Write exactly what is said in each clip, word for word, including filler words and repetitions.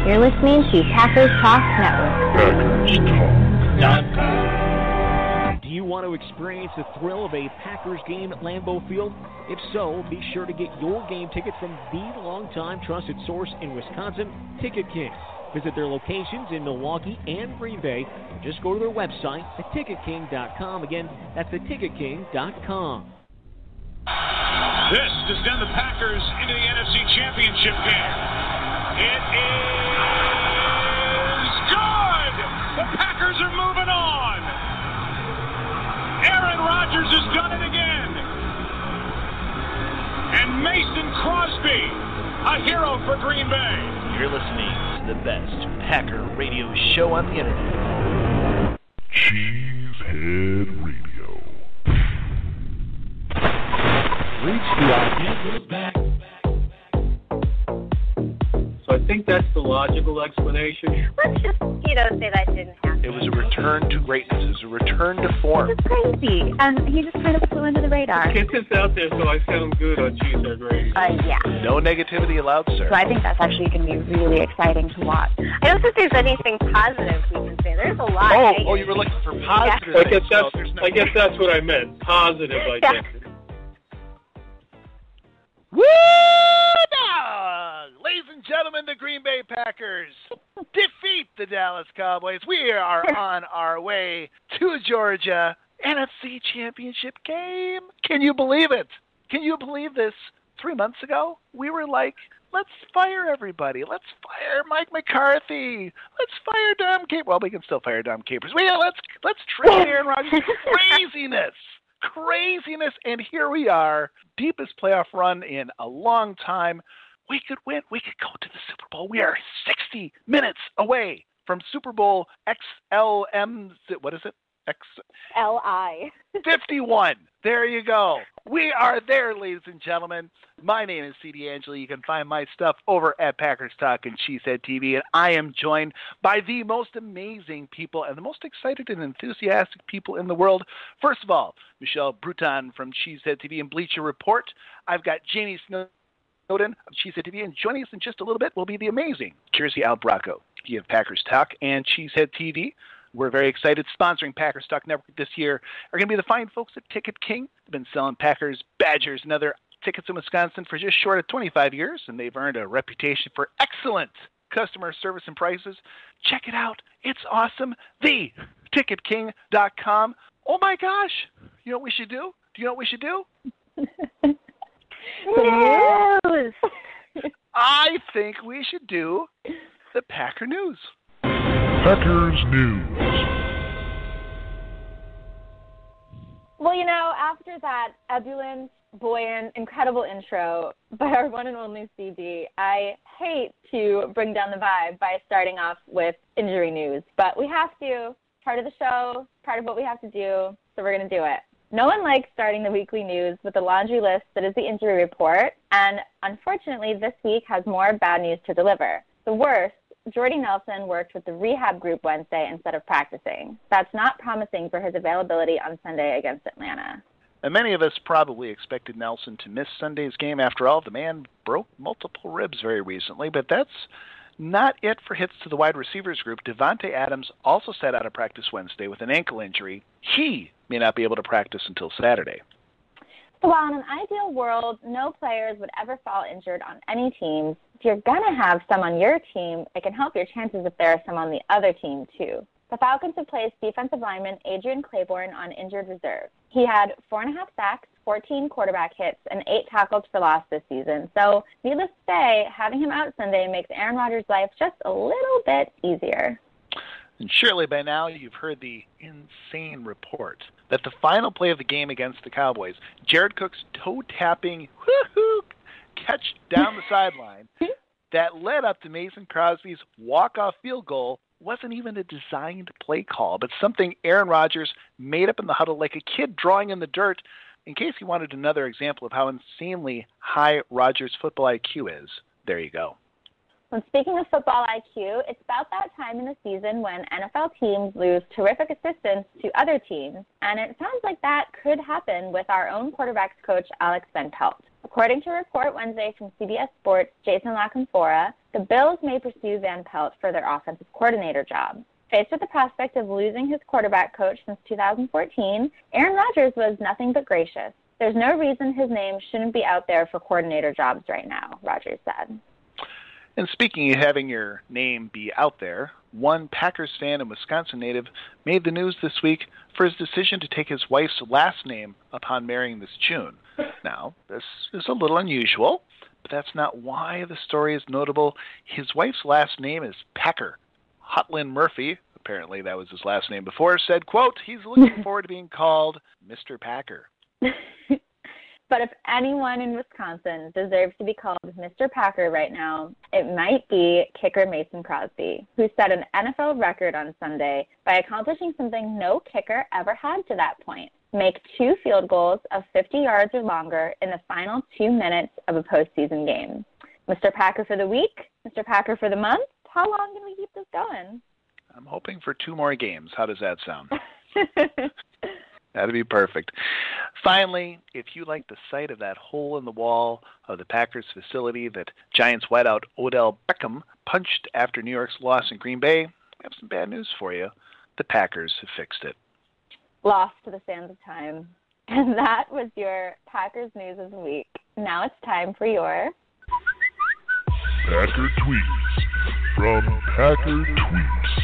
You're listening to Packers Talk Network. Packers Talk. Do you want to experience the thrill of a Packers game at Lambeau Field? If so, be sure to get your game ticket from the longtime trusted source in Wisconsin, Ticket King. Visit their locations in Milwaukee and Green Bay, or just go to their website at ticket king dot com. Again, that's the ticket king dot com. This has done the Packers into the N F C Championship game. It is good! The Packers are moving on! Aaron Rodgers has done it again! And Mason Crosby, a hero for Green Bay. You're listening to the best Packer radio show on the internet. Cheesehead Radio. Reach the idea back. So I think that's the logical explanation. Let's just, you know, say that didn't happen. It was a return to greatness. It was a return to form. It was crazy. And he just kind of flew under the radar. Get this out there so I sound good on Cheesehead Radio. Uh, yeah. No negativity allowed, sir. So I think that's actually going to be really exciting to watch. I don't think there's anything positive we can say. There's a lot. Oh, negative. oh, you were looking for positive. Yeah. I guess that's, no, no I guess that's what I meant. Positive, I Yeah. guess. Woo! Ladies and gentlemen, the Green Bay Packers defeat the Dallas Cowboys. We are on our way to Georgia. N F C Championship game. Can you believe it? Can you believe this? Three months ago, we were like, let's fire everybody. Let's fire Mike McCarthy. Let's fire Dom Capers. Well, we can still fire Dom Capers. Well, yeah, let's, let's trade Aaron Rodgers. Craziness. Craziness. And here we are, deepest playoff run in a long time. We could win. We could go to the Super Bowl. We are sixty minutes away from Super Bowl X L M. What is it? X L I fifty-one. There you go. We are there, ladies and gentlemen. My name is C D Angela. You can find my stuff over at Packers Talk and Cheesehead T V, and I am joined by the most amazing people and the most excited and enthusiastic people in the world. First of all, Michelle Bruton from Cheesehead T V and Bleacher Report. I've got Jamie Snowden of Cheesehead T V, and joining us in just a little bit will be the amazing Jersey Albracco. You have Packers Talk and Cheesehead T V. We're very excited. Sponsoring Packers Talk Network this year are going to be the fine folks at Ticket King. They've been selling Packers, Badgers, and other tickets in Wisconsin for just short of twenty-five years, and they've earned a reputation for excellent customer service and prices. Check it out. It's awesome. the ticket king dot com. Oh, my gosh. You know what we should do? Do you know what we should do? News. I think we should do the Packer News. Packers News. Well, you know, after that ebullient, buoyant, incredible intro by our one and only C D, I hate to bring down the vibe by starting off with injury news, but we have to. Part of the show, part of what we have to do, so we're going to do it. No one likes starting the weekly news with a laundry list that is the injury report, and unfortunately, this week has more bad news to deliver. The worst, Jordy Nelson worked with the rehab group Wednesday instead of practicing. That's not promising for his availability on Sunday against Atlanta. And many of us probably expected Nelson to miss Sunday's game. After all, the man broke multiple ribs very recently, but that's not it for hits to the wide receivers group. Devontae Adams also sat out of practice Wednesday with an ankle injury. He may not be able to practice until Saturday. So while in an ideal world, no players would ever fall injured on any teams, if you're going to have some on your team, it can help your chances if there are some on the other team, too. The Falcons have placed defensive lineman Adrian Claiborne on injured reserve. He had four and a half sacks, fourteen quarterback hits, and eight tackles for loss this season. So, needless to say, having him out Sunday makes Aaron Rodgers' life just a little bit easier. And surely by now you've heard the insane report that the final play of the game against the Cowboys, Jared Cook's toe-tapping woo-hoo catch down the sideline that led up to Mason Crosby's walk-off field goal wasn't even a designed play call, but something Aaron Rodgers made up in the huddle like a kid drawing in the dirt, in case you wanted another example of how insanely high Rodgers' football I Q is. There you go. Well, speaking of football I Q, it's about that time in the season when N F L teams lose terrific assistance to other teams, and it sounds like that could happen with our own quarterbacks coach, Alex Van Pelt. According to a report Wednesday from C B S Sports' Jason LaCanfora, the Bills may pursue Van Pelt for their offensive coordinator job. Faced with the prospect of losing his quarterback coach since two thousand fourteen, Aaron Rodgers was nothing but gracious. There's no reason his name shouldn't be out there for coordinator jobs right now, Rodgers said. And speaking of having your name be out there, one Packers fan and Wisconsin native made the news this week for his decision to take his wife's last name upon marrying this June. Now, this is a little unusual, but that's not why the story is notable. His wife's last name is Packer. Hotlin Murphy, apparently that was his last name before, said, quote, he's looking forward to being called Mister Packer. But if anyone in Wisconsin deserves to be called Mister Packer right now, it might be kicker Mason Crosby, who set an N F L record on Sunday by accomplishing something no kicker ever had to that point: make two field goals of fifty yards or longer in the final two minutes of a postseason game. Mister Packer for the week? Mister Packer for the month? How long can we keep this going? I'm hoping for two more games. How does that sound? That'd be perfect. Finally, if you like the sight of that hole in the wall of the Packers facility that Giants wideout Odell Beckham punched after New York's loss in Green Bay, I have some bad news for you. The Packers have fixed it. Lost to the sands of time. And that was your Packers news of the week. Now it's time for your Packer Tweets from Packer Tweets.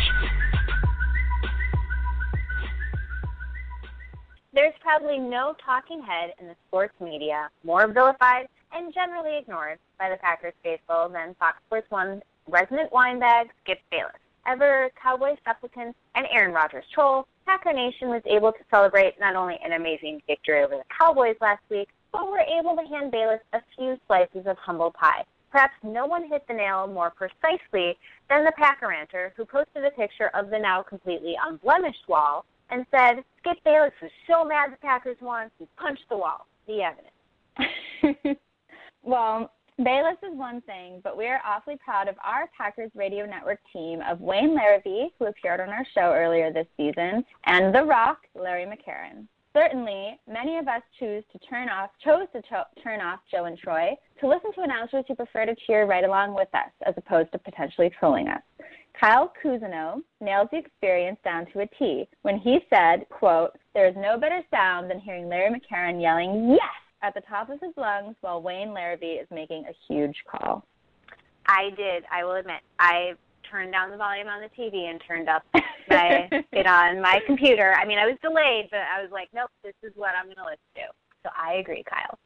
There's probably no talking head in the sports media more vilified and generally ignored by the Packers faithful than Fox Sports one resident winebag Skip Bayless. Ever Cowboy supplicant and Aaron Rodgers troll, Packer Nation was able to celebrate not only an amazing victory over the Cowboys last week, but were able to hand Bayless a few slices of humble pie. Perhaps no one hit the nail more precisely than the Packer ranter, who posted a picture of the now completely unblemished wall and said, Skip Bayless was so mad the Packers won, he punched the wall. The evidence. Well, Bayless is one thing, but we are awfully proud of our Packers Radio Network team of Wayne Larrivee, who appeared on our show earlier this season, and The Rock, Larry McCarron. Certainly, many of us choose to turn off, chose to cho- turn off Joe and Troy to listen to announcers who prefer to cheer right along with us, as opposed to potentially trolling us. Kyle Cousineau nails the experience down to a T when he said, quote, there is no better sound than hearing Larry McCarron yelling, yes, at the top of his lungs while Wayne Larrivee is making a huge call. I did, I will admit. I turned down the volume on the T V and turned up my it on my computer. I mean, I was delayed, but I was like, nope, this is what I'm going to listen to. So I agree, Kyle.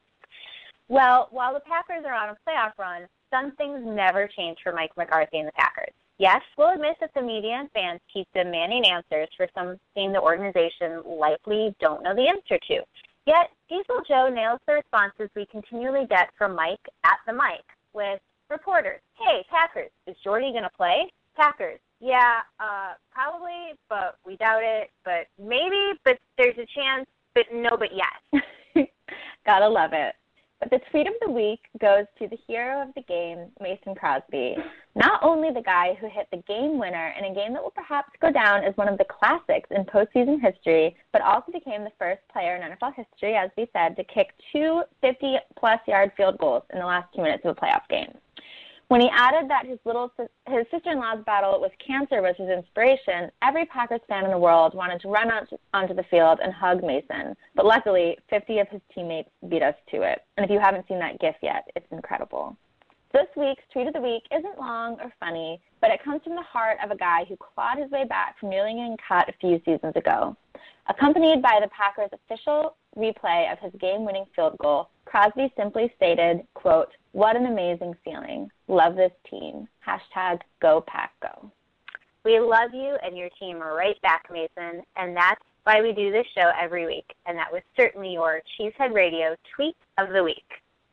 Well, while the Packers are on a playoff run, some things never change for Mike McCarthy and the Packers. Yes, we'll admit that the media and fans keep demanding answers for something the organization likely don't know the answer to. Yet, Diesel Joe nails the responses we continually get from Mike at the mic with reporters. Hey, Packers, is Jordy going to play? Packers, yeah, uh, probably, but we doubt it. But maybe, but there's a chance, but no, but yes. Gotta love it. But the tweet of the week goes to the hero of the game, Mason Crosby. Not only the guy who hit the game winner in a game that will perhaps go down as one of the classics in postseason history, but also became the first player in N F L history, as we said, to kick two fifty-plus yard field goals in the last two minutes of a playoff game. When he added that his little his sister-in-law's battle with cancer was his inspiration, every Packers fan in the world wanted to run out onto the field and hug Mason. But luckily, fifty of his teammates beat us to it. And if you haven't seen that GIF yet, it's incredible. This week's Tweet of the Week isn't long or funny, but it comes from the heart of a guy who clawed his way back from nearly getting cut a few seasons ago. Accompanied by the Packers' official replay of his game-winning field goal, Crosby simply stated, quote, what an amazing feeling. Love this team. Hashtag go Pack go. We love you and your team right back, Mason, and that's why we do this show every week. And that was certainly your Cheesehead Radio Tweet of the Week.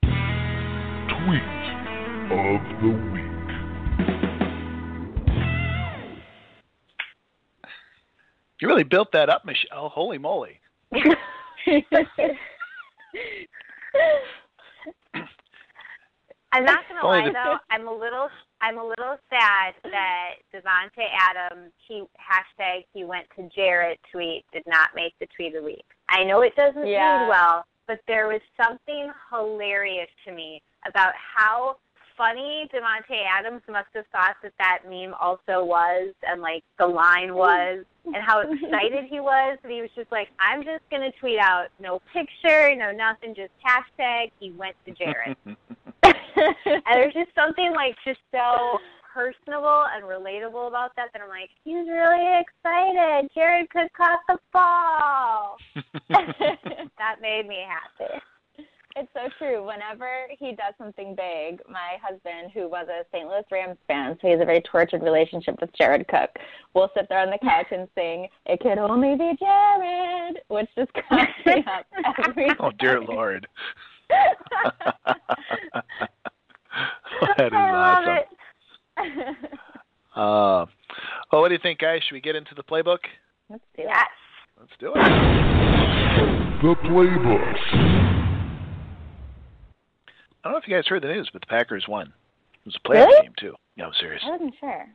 Tweet of the Week. You really built that up, Michelle. Holy moly. I'm not gonna lie though, I'm a little I'm a little sad that Devontae Adams, he hashtag he went to Jarrett tweet did not make the tweet of the week. I know it doesn't yeah. read well, but there was something hilarious to me about how funny Devontae Adams must have thought that that meme also was, and, like, the line was, and how excited he was. And he was just like, I'm just going to tweet out no picture, no nothing, just hashtag he went to Jared. And there's just something, like, just so personable and relatable about that that I'm like, he's really excited. Jared could caught the ball. That made me happy. It's so true. Whenever he does something big, my husband, who was a Saint Louis Rams fan, so he has a very tortured relationship with Jared Cook, will sit there on the couch and sing, "It could only be Jared," which just cracks me up every Oh, dear time. Lord. That is I love awesome. it. Uh, oh, what do you think, guys? Should we get into the playbook? Let's do Yes. that. Let's do it. The playbook. I don't know if you guys heard the news, but the Packers won. It was a playoff Really? game, too. Yeah, I'm serious. I wasn't sure.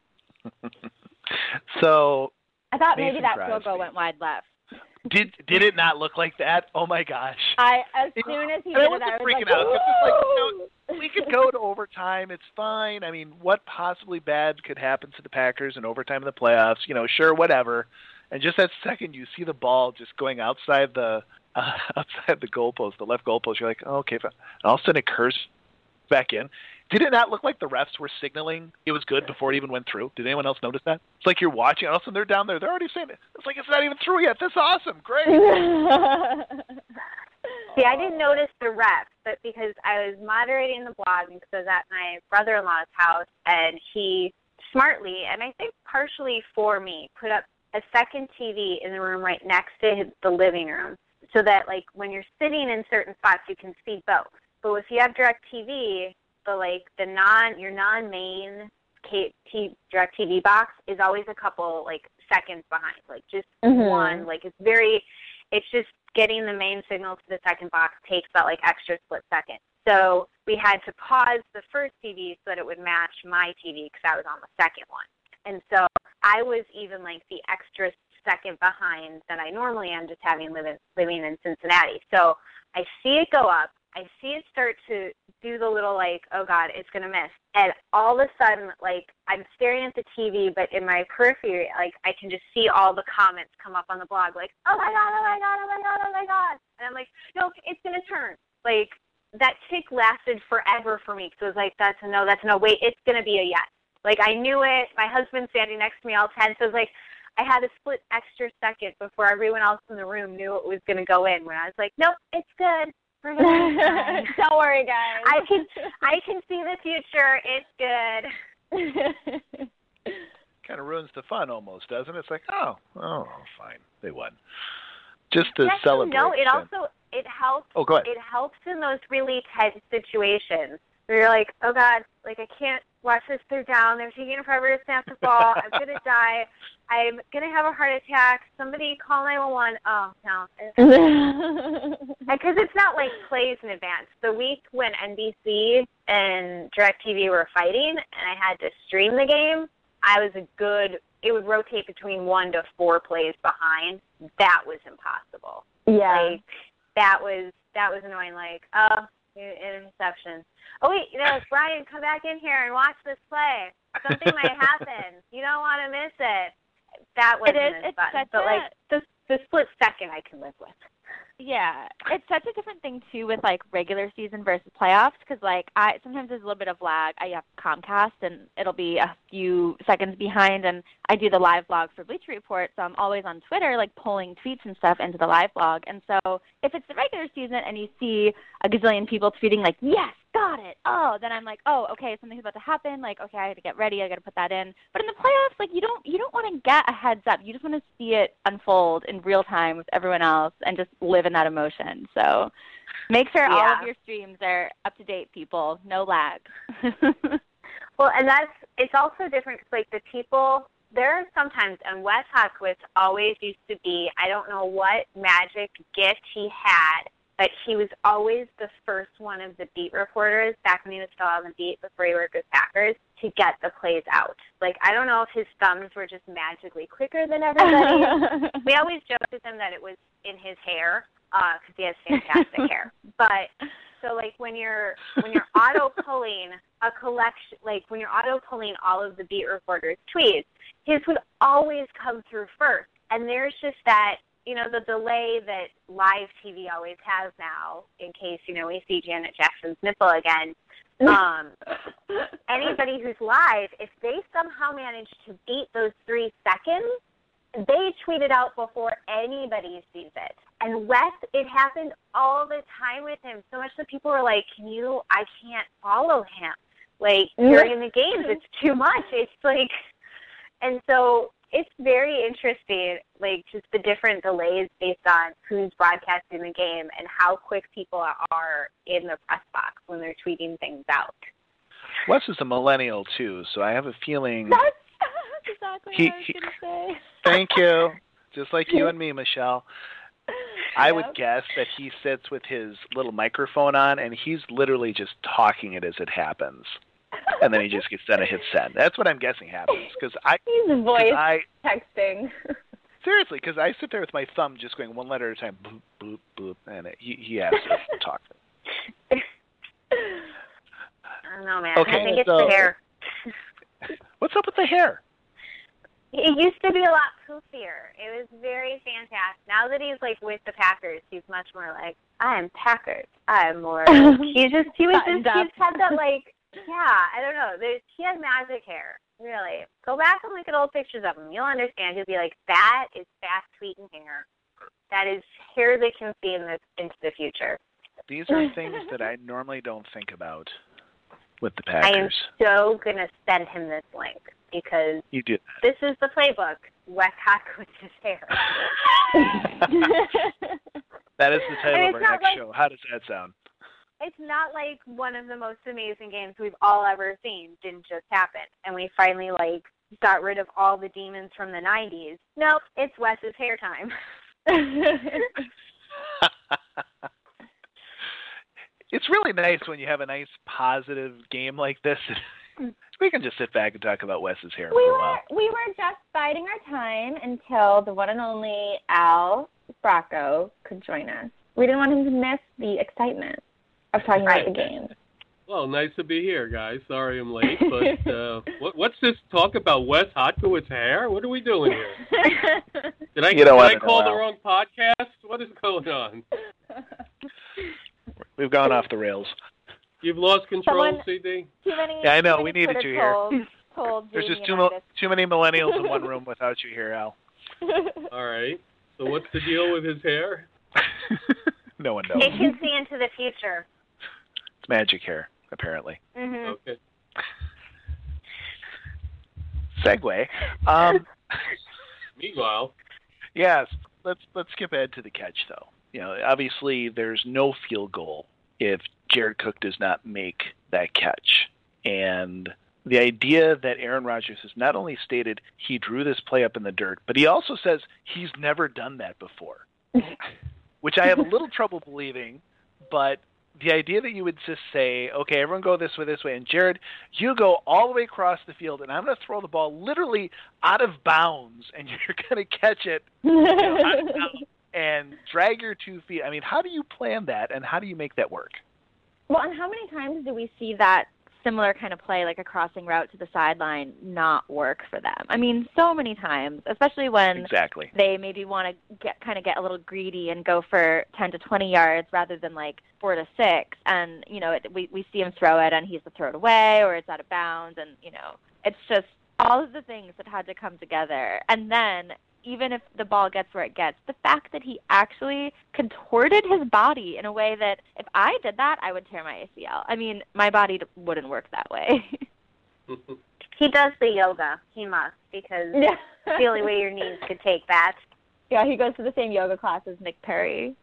So, I thought maybe Mason that Crosby. field goal went wide left. did did it not look like that? Oh, my gosh. I as soon as he And I did it, wasn't I was freaking like, out. 'Cause it's like, you know, "Woo!" we could go to overtime. It's fine. I mean, what possibly bad could happen to the Packers in overtime in the playoffs? You know, sure, whatever. And just that second, you see the ball just going outside the uh, outside the goalpost, the left goalpost. You're like, oh, okay. And all of a sudden, it curves back in. Did it not look like the refs were signaling it was good before it even went through? Did anyone else notice that? It's like you're watching, and all of a sudden they're down there. They're already saying it. It's like it's not even through yet. That's awesome. Great. See, I didn't notice the refs, but because I was moderating the blog because I was at my brother-in-law's house, and he smartly, and I think partially for me, put up a second T V in the room right next to his, the living room, so that, like, when you're sitting in certain spots, you can see both. But if you have DirecTV, the like the non your non-main K- T- DirecTV box is always a couple like seconds behind, like just Mhm. one. Like it's very, it's just getting the main signal to the second box takes that like extra split second. So we had to pause the first T V so that it would match my T V because I was on the second one. And so I was even like the extra second behind that I normally am, just having living living in Cincinnati. So I see it go up. I see it start to do the little like, oh God, it's going to miss. And all of a sudden, like, I'm staring at the T V, but in my periphery, like, I can just see all the comments come up on the blog, like, oh my God, oh my God, oh my God, oh my God. And I'm like, no, it's going to turn. Like, that tick lasted forever for me because it was like, that's a no, that's a no, wait, it's going to be a yes. Like, I knew it. My husband's standing next to me all tense. So it was like, I had a split extra second before everyone else in the room knew it was going to go in when I was like, nope, it's good. We're gonna be fine. Don't worry, guys. I can I can see the future. It's good. Kind of ruins the fun almost, doesn't it? It's like, oh, oh, fine, they won. Just to Yes, celebrate. No, it then. also it helps. Oh, go ahead. It helps in those really tense situations where you're like, oh God, like I can't watch this third down. They're taking forever to snap the ball. I'm gonna die. I'm gonna have a heart attack. Somebody call nine one one. Oh no. Because it's not like plays in advance. The week when N B C and DirecTV were fighting and I had to stream the game, I was a good, it would rotate between one to four plays behind. That was impossible. Yeah. Like, that was, that was annoying. Like, oh, interception. Oh, wait, you know, Brian, come back in here and watch this play. Something might happen. You don't want to miss it. That wasn't It is, as it's fun. such But, a- like, the, the split second I can live with. Yeah, it's such a different thing too with like regular season versus playoffs because like I sometimes there's a little bit of lag. I have Comcast and it'll be a few seconds behind, and I do the live blog for Bleacher Report, so I'm always on Twitter like pulling tweets and stuff into the live blog. And so if it's the regular season and you see a gazillion people tweeting like yes, got it, oh, then I'm like, oh, okay, something's about to happen. Like, okay, I got to get ready. I got to put that in. But in the playoffs, like you don't you don't want to get a heads up. You just want to see it unfold in real time with everyone else and just live in that emotion. So make sure all Yeah. of your streams are up to date, people. No lag. Well, and that's, it's also different because, like, the people, there are sometimes, and Wes Hawkowitz always used to be, I don't know what magic gift he had, but he was always the first one of the beat reporters, back when he was still on the beat before he worked with Packers, to get the plays out. Like, I don't know if his thumbs were just magically quicker than everybody. We always joked with him that it was in his hair, because uh, he has fantastic hair. But so like when you're when you're auto pulling a collection, like when you're auto-pulling all of the beat reporters' tweets, his would always come through first. And there's just that, you know, the delay that live T V always has now, in case, you know, we see Janet Jackson's nipple again. Um, anybody who's live, if they somehow manage to beat those three seconds, they tweet it out before anybody sees it. And Wes, it happened all the time with him, so much that people were like, can you, I can't follow him. Like, during the games, it's too much. It's like, and so it's very interesting, like, just the different delays based on who's broadcasting the game and how quick people are in the press box when they're tweeting things out. Wes is a millennial, too, so I have a feeling... That's exactly he, what I was going to say. Thank you. Just like you and me, Michelle. I Yep. would guess that he sits with his little microphone on, and he's literally just talking it as it happens. And then he just gets done and hits send. That's what I'm guessing happens. Because I, He's voice I texting. seriously, because I sit there with my thumb just going one letter at a time, boop, boop, boop, and it, he, he has to talk. I don't know, man. Okay, I think it's so- the hair. What's up with the hair? It used to be a lot poofier. It was very fantastic. Now that he's like with the Packers, he's much more like, I am Packers. I am more. he just he was just Buttoned he's had that like yeah. I don't know. There's he has magic hair. Really, go back and look at old pictures of him. You'll understand. You'll be like, that is fast tweeting hair. That is hair that can see in the into the future. These are things that I normally don't think about with the I am Packers. so gonna send him this link because You do. this is the playbook. Wes Hotkowitz's hair. That is the title And of our it's not next like- show. How does that sound? It's not like one of the most amazing games we've all ever seen didn't just happen, and we finally like got rid of all the demons from the nineties. Nope, it's Wes's hair time. It's really nice when you have a nice, positive game like this. We can just sit back and talk about Wes's hair We for a were while. we were just biding our time until the one and only Al Bracco could join us. We didn't want him to miss the excitement of talking about the game. Well, nice to be here, guys. Sorry I'm late, but uh, what, what's this talk about Wes Hotkowitz's hair? What are we doing here? Did I, You did don't I wanna call know, the Al. wrong podcast? What is going on? We've gone off the rails. You've lost control, Someone- C D? Too many, Yeah, I know. too We many needed Twitter you here. Told, told There's Jamie just too, and mo- I too many millennials in one room without you here, Al. All right. So what's the deal with his hair? No one knows. It can see into the future. It's magic hair, apparently. Mm-hmm. Okay. Segue. Um, Meanwhile, yes, let's let's skip ahead to the catch, though. You know, obviously, there's no field goal if Jared Cook does not make that catch. And the idea that Aaron Rodgers has not only stated he drew this play up in the dirt, but he also says he's never done that before, which I have a little trouble believing. But the idea that you would just say, okay, everyone go this way, this way, and Jared, you go all the way across the field, and I'm going to throw the ball literally out of bounds, and you're going to catch it you know, out of bounds and drag your two feet. I mean, how do you plan that, and how do you make that work? Well, and how many times do we see that similar kind of play, like a crossing route to the sideline, not work for them? I mean, so many times, especially when Exactly. they maybe want to get kind of get a little greedy and go for ten to twenty yards rather than like four to six. And, you know, it, we, we see him throw it and he's to throw it away or it's out of bounds. And, you know, it's just all of the things that had to come together. And then even if the ball gets where it gets, the fact that he actually contorted his body in a way that if I did that, I would tear my A C L. I mean, my body d- wouldn't work that way. He does the yoga. He must, because Yeah. it's the only way your knees could take that. Yeah, he goes to the same yoga class as Nick Perry.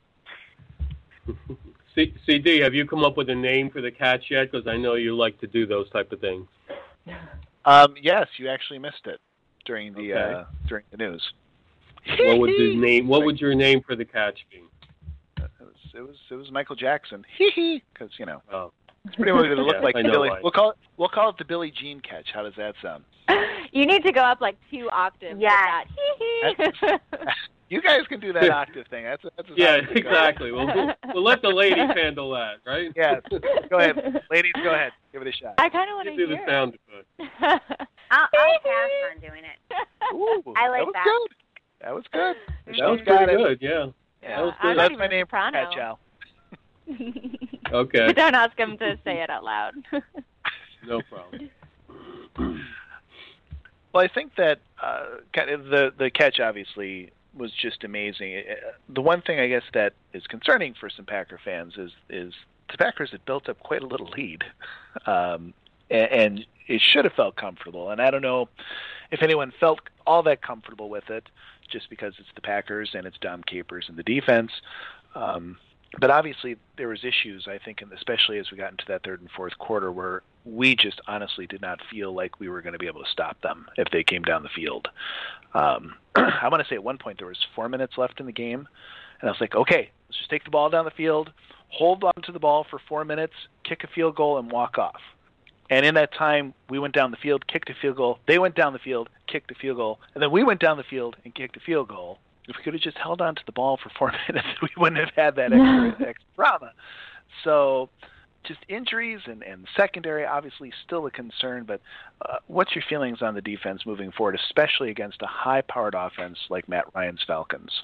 C- CD, have you come up with a name for the catch yet? Because I know you like to do those type of things. Um, yes, you actually missed it during the Okay. uh, during the news. What would the name? What would your name for the catch be? It was it was it was Michael Jackson. Hee hee, because you know Oh, it's pretty much going to look Yeah, like I the know Billy. why. We'll call it we'll call it the Billie Jean catch. How does that sound? You need to go up like two octaves. Yes. With that. You guys can do that octave thing. That's that's. Yeah, exactly. We'll, we'll we'll let the ladies handle that, right? Yeah. Go ahead, ladies. Go ahead. Give it a shot. I kind of want to do hear the sound effect. I'll, I'll pass on doing it. Ooh, I like that. Was that. Good. That was good. That was Got pretty it. good. Yeah. Yeah. That was I'm good. not That's even my name, soprano. Pat Chow. Okay. But don't ask him to say it out loud. No problem. Well, I think that uh, kind of the the catch obviously was just amazing. The one thing I guess that is concerning for some Packer fans is is the Packers had built up quite a little lead, um, and, and it should have felt comfortable. And I don't know if anyone felt all that comfortable with it, just because it's the Packers and it's Dom Capers and the defense. Um, But obviously there was issues, I think, and especially as we got into that third and fourth quarter, where we just honestly did not feel like we were going to be able to stop them if they came down the field. Um, I want to say at one point there was four minutes left in the game, and I was like, okay, let's just take the ball down the field, hold on to the ball for four minutes, kick a field goal, and walk off. And in that time, we went down the field, kicked a field goal. They went down the field, kicked a field goal, and then we went down the field and kicked a field goal. If we could have just held on to the ball for four minutes, we wouldn't have had that extra, extra drama. So just injuries and, and secondary, obviously still a concern, but uh, what's your feelings on the defense moving forward, especially against a high-powered offense like Matt Ryan's Falcons?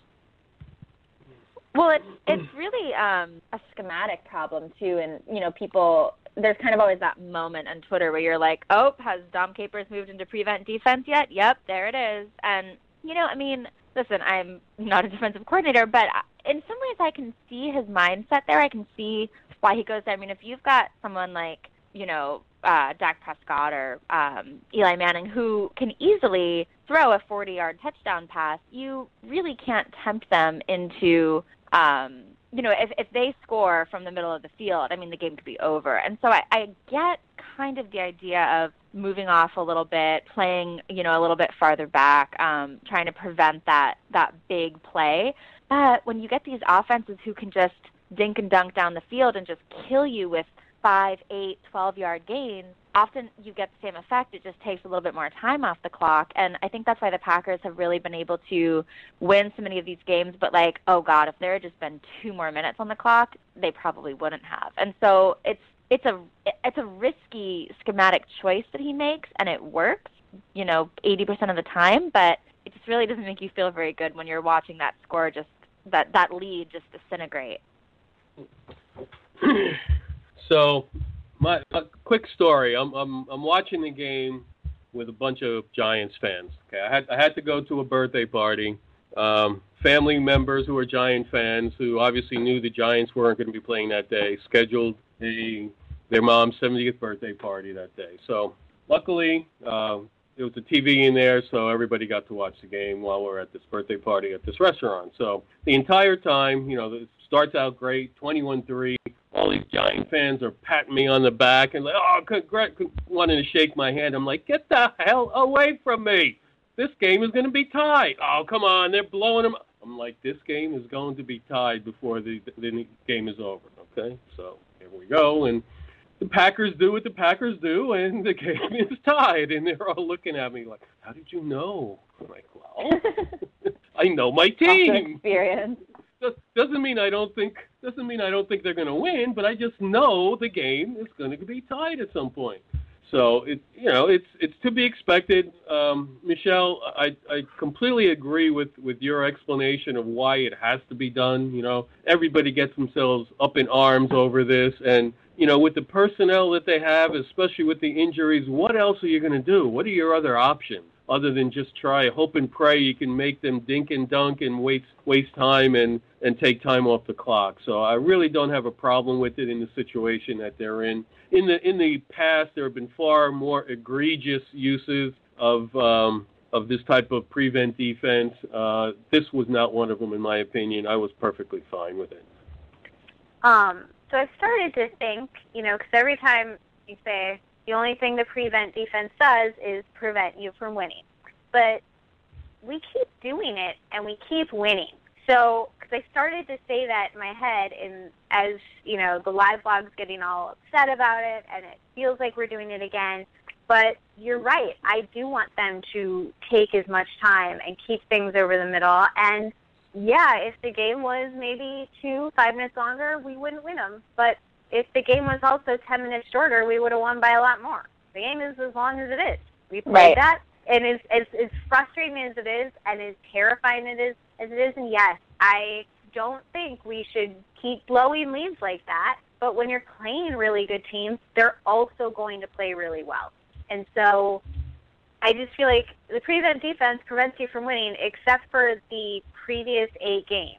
Well, it's it's really um, a schematic problem too, and you know, people. There's kind of always that moment on Twitter where you're like, "Oh, has Dom Capers moved into prevent defense yet?" Yep, there it is. And you know, I mean, listen, I'm not a defensive coordinator, but in some ways, I can see his mindset there. I can see why he goes there. I mean, if you've got someone like, you know, uh, Dak Prescott or um, Eli Manning who can easily throw a forty-yard touchdown pass, you really can't tempt them into. Um, you know, if, if they score from the middle of the field, I mean, the game could be over. And so I, I get kind of the idea of moving off a little bit, playing, you know, a little bit farther back, um, trying to prevent that, that big play. But when you get these offenses who can just dink and dunk down the field and just kill you with five, eight, twelve-yard gains, often you get the same effect. It just takes a little bit more time off the clock. And I think that's why the Packers have really been able to win so many of these games. But, like, oh, God, if there had just been two more minutes on the clock, they probably wouldn't have. And so it's it's a it's a risky schematic choice that he makes, and it works, you know, eighty percent of the time. But it just really doesn't make you feel very good when you're watching that score, just that, that lead just disintegrate. So, my a quick story. I'm I'm I'm watching the game with a bunch of Giants fans. Okay, I had I had to go to a birthday party. Um, family members who are Giant fans who obviously knew the Giants weren't going to be playing that day scheduled a, their mom's seventieth birthday party that day. So, luckily, uh, there was a T V in there, so everybody got to watch the game while we're at this birthday party at this restaurant. So, the entire time, you know, it starts out great, twenty-one three. All these Giant fans are patting me on the back and like, oh, congrats, wanting to shake my hand. I'm like, get the hell away from me. This game is going to be tied. Oh, come on, they're blowing them. I'm like, this game is going to be tied before the, the game is over, okay? So here we go, and the Packers do what the Packers do, and the game is tied. And they're all looking at me like, how did you know? I'm like, well, I know my team. Experience. Doesn't mean I don't think doesn't mean I don't think they're going to win, but I just know the game is going to be tied at some point. So it you know it's it's to be expected. Um, Michelle, I I completely agree with, with your explanation of why it has to be done. You know, everybody gets themselves up in arms over this, and you know, with the personnel that they have, especially with the injuries, what else are you going to do? What are your other options? Other than just try, hope and pray you can make them dink and dunk and waste waste time and, and take time off the clock. So I really don't have a problem with it in the situation that they're in. In the in the past, there have been far more egregious uses of um, of this type of prevent defense. Uh, this was not one of them, in my opinion. I was perfectly fine with it. Um. So I've started to think, you know, because every time you say, the only thing the prevent defense does is prevent you from winning. But we keep doing it, and we keep winning. So, because I started to say that in my head, and as, you know, the live blog's getting all upset about it, and it feels like we're doing it again. But you're right. I do want them to take as much time and keep things over the middle. And yeah, if the game was maybe two, five minutes longer, we wouldn't win them. But if the game was also ten minutes shorter, we would have won by a lot more. The game is as long as it is. We played Right. that, and as, as, as frustrating as it is, and as terrifying it is, as it is, and yes, I don't think we should keep blowing leads like that. But when you're playing really good teams, they're also going to play really well. And so I just feel like the prevent defense prevents you from winning, except for the previous eight games.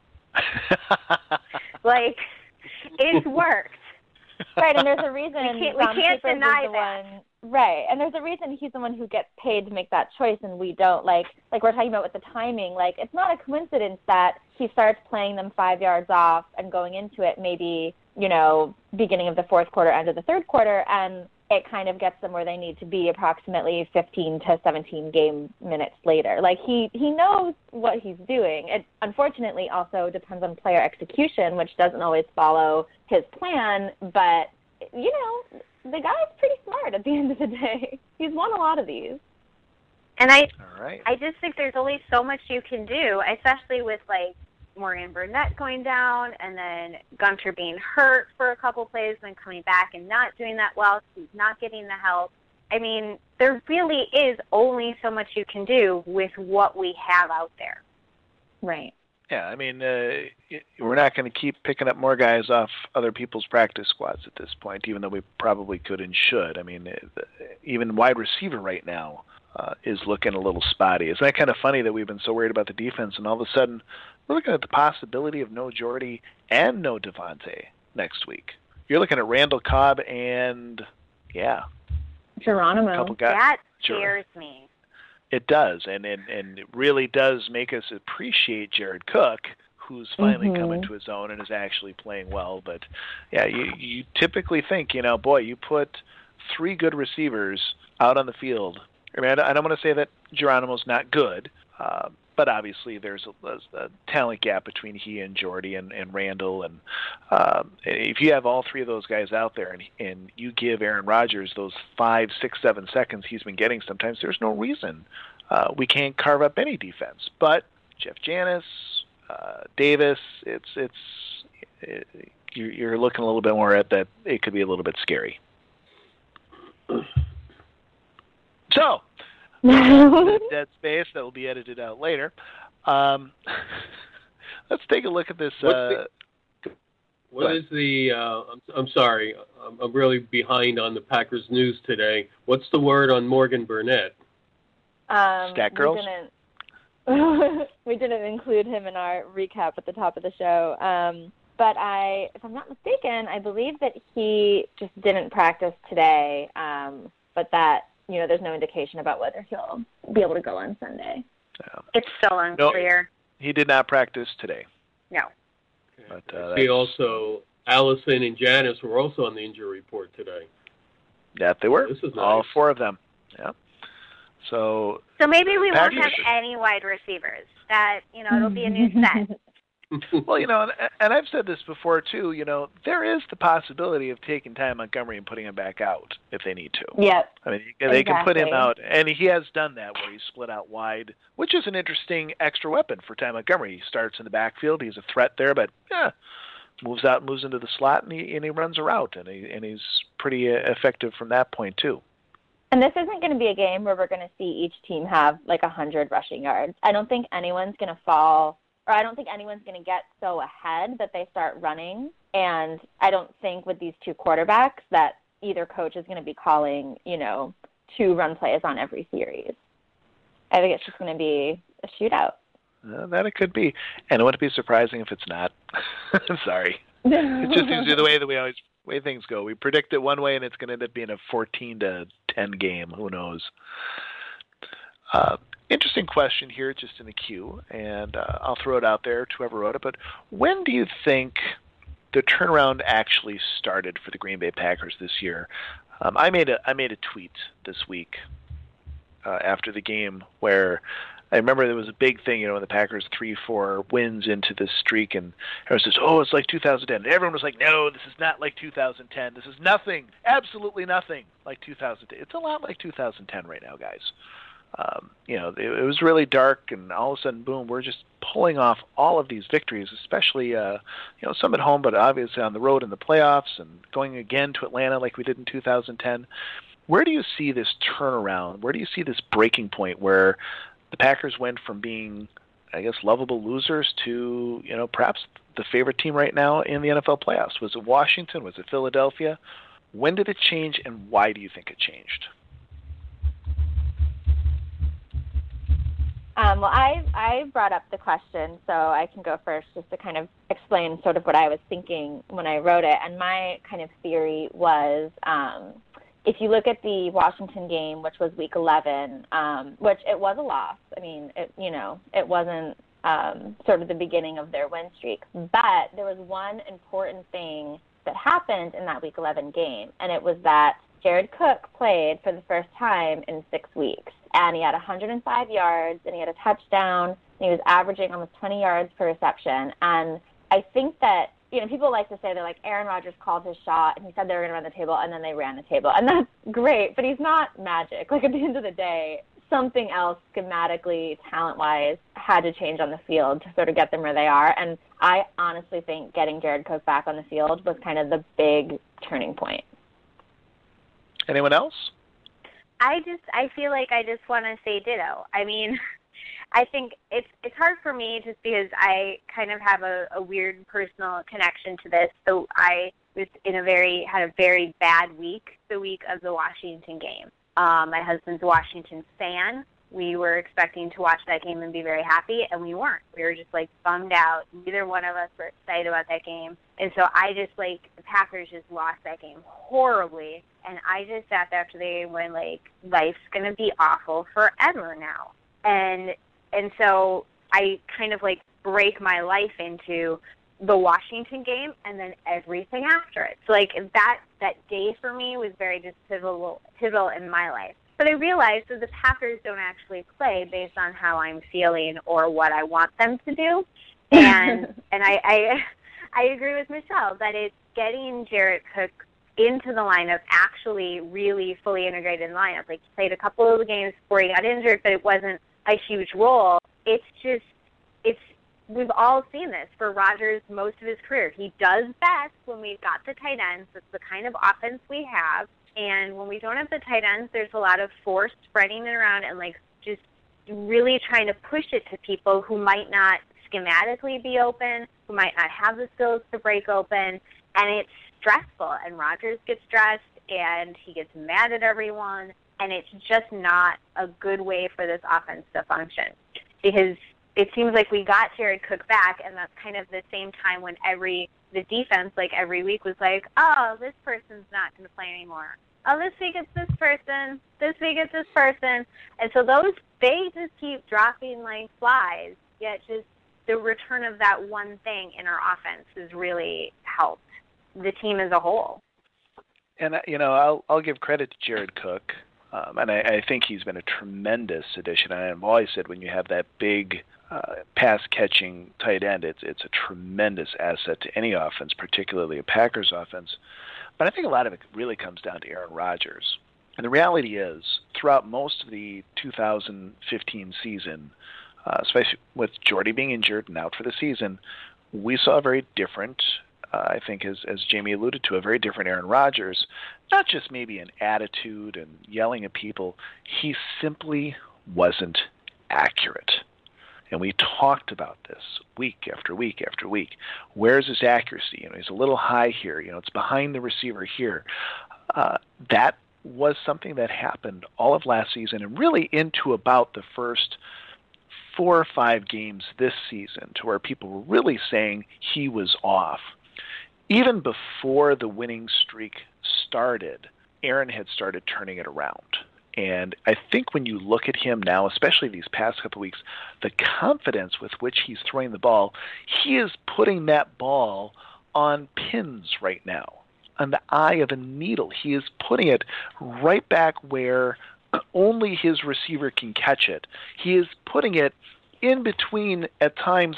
Like, it's worked. Right, and there's a reason We can't- we Dom can't Capers deny is the that. one, right, and there's a reason he's the one who gets paid to make that choice, and we don't. Like, like we're talking about with the timing. Like, it's not a coincidence that he starts playing them five yards off and going into it maybe, you know, beginning of the fourth quarter, end of the third quarter, and it kind of gets them where they need to be approximately fifteen to seventeen game minutes later. Like, he, he knows what he's doing. It unfortunately also depends on player execution, which doesn't always follow his plan, but, you know, the guy's pretty smart at the end of the day. He's won a lot of these. And I, All right. I just think there's only so much you can do, especially with, like, Morgan Burnett going down and then Gunter being hurt for a couple plays, then coming back and not doing that well. So he's not getting the help. I mean, there really is only so much you can do with what we have out there. Right. Yeah, I mean, uh, we're not going to keep picking up more guys off other people's practice squads at this point, even though we probably could and should. I mean, even wide receiver right now uh, is looking a little spotty. Isn't that kind of funny that we've been so worried about the defense, and all of a sudden we're looking at the possibility of no Jordy and no Devontae next week? You're looking at Randall Cobb and, yeah, Geronimo. a couple guys. That Sure. scares me. It does, and, and, and it really does make us appreciate Jared Cook, who's finally Mhm. come into his own and is actually playing well. But, yeah, you, you typically think, you know, boy, you put three good receivers out on the field. I mean, I don't want to say that Geronimo's not good, uh, but obviously there's a, a talent gap between he and Jordy and, and Randall. And um, if you have all three of those guys out there and, and you give Aaron Rodgers those five, six, seven seconds he's been getting sometimes, there's no reason uh, we can't carve up any defense. But Jeff Janis, uh, Davis, it's it's it, you're, you're looking a little bit more at that. It could be a little bit scary. So, dead space that will be edited out later. Um, let's take a look at this. Uh, What is the? Uh, I'm, I'm sorry, I'm, I'm really behind on the Packers news today. What's the word on Morgan Burnett? Um, Stat girls? We didn't, we didn't include him in our recap at the top of the show. Um, but I, if I'm not mistaken, I believe that he just didn't practice today. Um, but that, you know, there's no indication about whether he'll be able to go on Sunday. yeah. It's still unclear. He did not practice today. No. But, uh, See, that's- also, Allison and Janice were also on the injury report today. that they were. This is All nice. four of them. Yeah. So So maybe we won't Packers- have any wide receivers. That, you know, it'll be a new set. well, you know, and, and I've said this before too. You know, there is the possibility of taking Ty Montgomery and putting him back out if they need to. Yep. I mean, they can put him Exactly. out, and he has done that where he's split out wide, which is an interesting extra weapon for Ty Montgomery. He starts in the backfield; he's a threat there, but yeah, moves out, moves into the slot, and he and he runs a route, and he and he's pretty uh, effective from that point too. And this isn't going to be a game where we're going to see each team have like one hundred rushing yards. I don't think anyone's going to fall, or I don't think anyone's going to get so ahead that they start running. And I don't think with these two quarterbacks that either coach is going to be calling, you know, two run plays on every series. I think it's just going to be a shootout. Uh, that it could be, and it wouldn't be surprising if it's not. I'm sorry. It just seems to be the way that we always way things go. We predict it one way, and it's going to end up being a fourteen to ten game. Who knows? Uh, interesting question here, just in the queue, and uh, I'll throw it out there to whoever wrote it. But when do you think the turnaround actually started for the Green Bay Packers this year? Um, I made a I made a tweet this week uh, after the game where I remember there was a big thing, you know, when the Packers three, four wins into this streak, and everyone says, "Oh, it's like two thousand ten." And everyone was like, "No, this is not like two thousand ten. This is nothing, absolutely nothing like two thousand ten." It's a lot like two thousand ten right now, guys. Um, you know, it, it was really dark, and all of a sudden, boom, we're just pulling off all of these victories, especially, uh, you know, some at home, but obviously on the road in the playoffs and going again to Atlanta like we did in two thousand ten. Where do you see this turnaround? Where do you see this breaking point where the Packers went from being, I guess, lovable losers to, you know, perhaps the favorite team right now in the N F L playoffs? Was it Washington? Was it Philadelphia? When did it change, and why do you think it changed? Um, well, I I brought up the question, so I can go first just to kind of explain sort of what I was thinking when I wrote it. And my kind of theory was, um, if you look at the Washington game, which was week eleven, um, which it was a loss. I mean, it, you know, it wasn't um, sort of the beginning of their win streak. But there was one important thing that happened in that week eleven game, and it was that Jared Cook played for the first time in six weeks. And he had one hundred five yards, and he had a touchdown, and he was averaging almost twenty yards per reception. And I think that, you know, people like to say they're like, Aaron Rodgers called his shot, and he said they were going to run the table, and then they ran the table. And that's great, but he's not magic. Like, at the end of the day, something else schematically, talent-wise, had to change on the field to sort of get them where they are. And I honestly think getting Jared Cook back on the field was kind of the big turning point. Anyone else? I just, I feel like I just want to say ditto. I mean, I think it's it's hard for me just because I kind of have a, a weird personal connection to this. So I was in a very, had a very bad week, the week of the Washington game. Um, my husband's a Washington fan. We were expecting to watch that game and be very happy, and we weren't. We were just, like, bummed out. Neither one of us were excited about that game. And so I just, like, the Packers just lost that game horribly. And I just sat there after the game when, like, life's going to be awful forever now. And and so I kind of, like, break my life into the Washington game and then everything after it. So, like, that, that day for me was very just pivotal, pivotal in my life. But I realized that the Packers don't actually play based on how I'm feeling or what I want them to do. And and I, I I agree with Michelle that it's getting Jared Cook into the lineup, actually really fully integrated in the lineup. Like, he played a couple of the games before he got injured, but it wasn't a huge role. It's just, it's, we've all seen this for Rodgers most of his career. He does best when we've got the tight ends. That's the kind of offense we have. And when we don't have the tight ends, there's a lot of forced spreading it around and, like, just really trying to push it to people who might not schematically be open, who might not have the skills to break open. And it's stressful. And Rodgers gets stressed, and he gets mad at everyone. And it's just not a good way for this offense to function. Because it seems like we got Jared Cook back, and that's kind of the same time when every the defense, like, every week was like, oh, this person's not going to play anymore. Oh, this week it's this person. This week it's this person. And so those, they just keep dropping like flies, yet just the return of that one thing in our offense has really helped the team as a whole. And, you know, I'll, I'll give credit to Jared Cook. Um, and I, I think he's been a tremendous addition. And I've always said when you have that big uh, pass-catching tight end, it's it's a tremendous asset to any offense, particularly a Packers offense. But I think a lot of it really comes down to Aaron Rodgers. And the reality is, throughout most of the two thousand fifteen season, uh, especially with Jordy being injured and out for the season, we saw a very different, uh, I think, as, as Jamie alluded to, a very different Aaron Rodgers. Not just maybe an attitude and yelling at people. He simply wasn't accurate. And we talked about this week after week after week. Where's his accuracy? You know, he's a little high here. You know, it's behind the receiver here. Uh, that was something that happened all of last season and really into about the first four or five games this season, to where people were really saying he was off. Even before the winning streak started, Aaron had started turning it around. And I think when you look at him now, especially these past couple of weeks, the confidence with which he's throwing the ball, he is putting that ball on pins right now, on the eye of a needle. He is putting it right back where only his receiver can catch it. He is putting it in between, at times,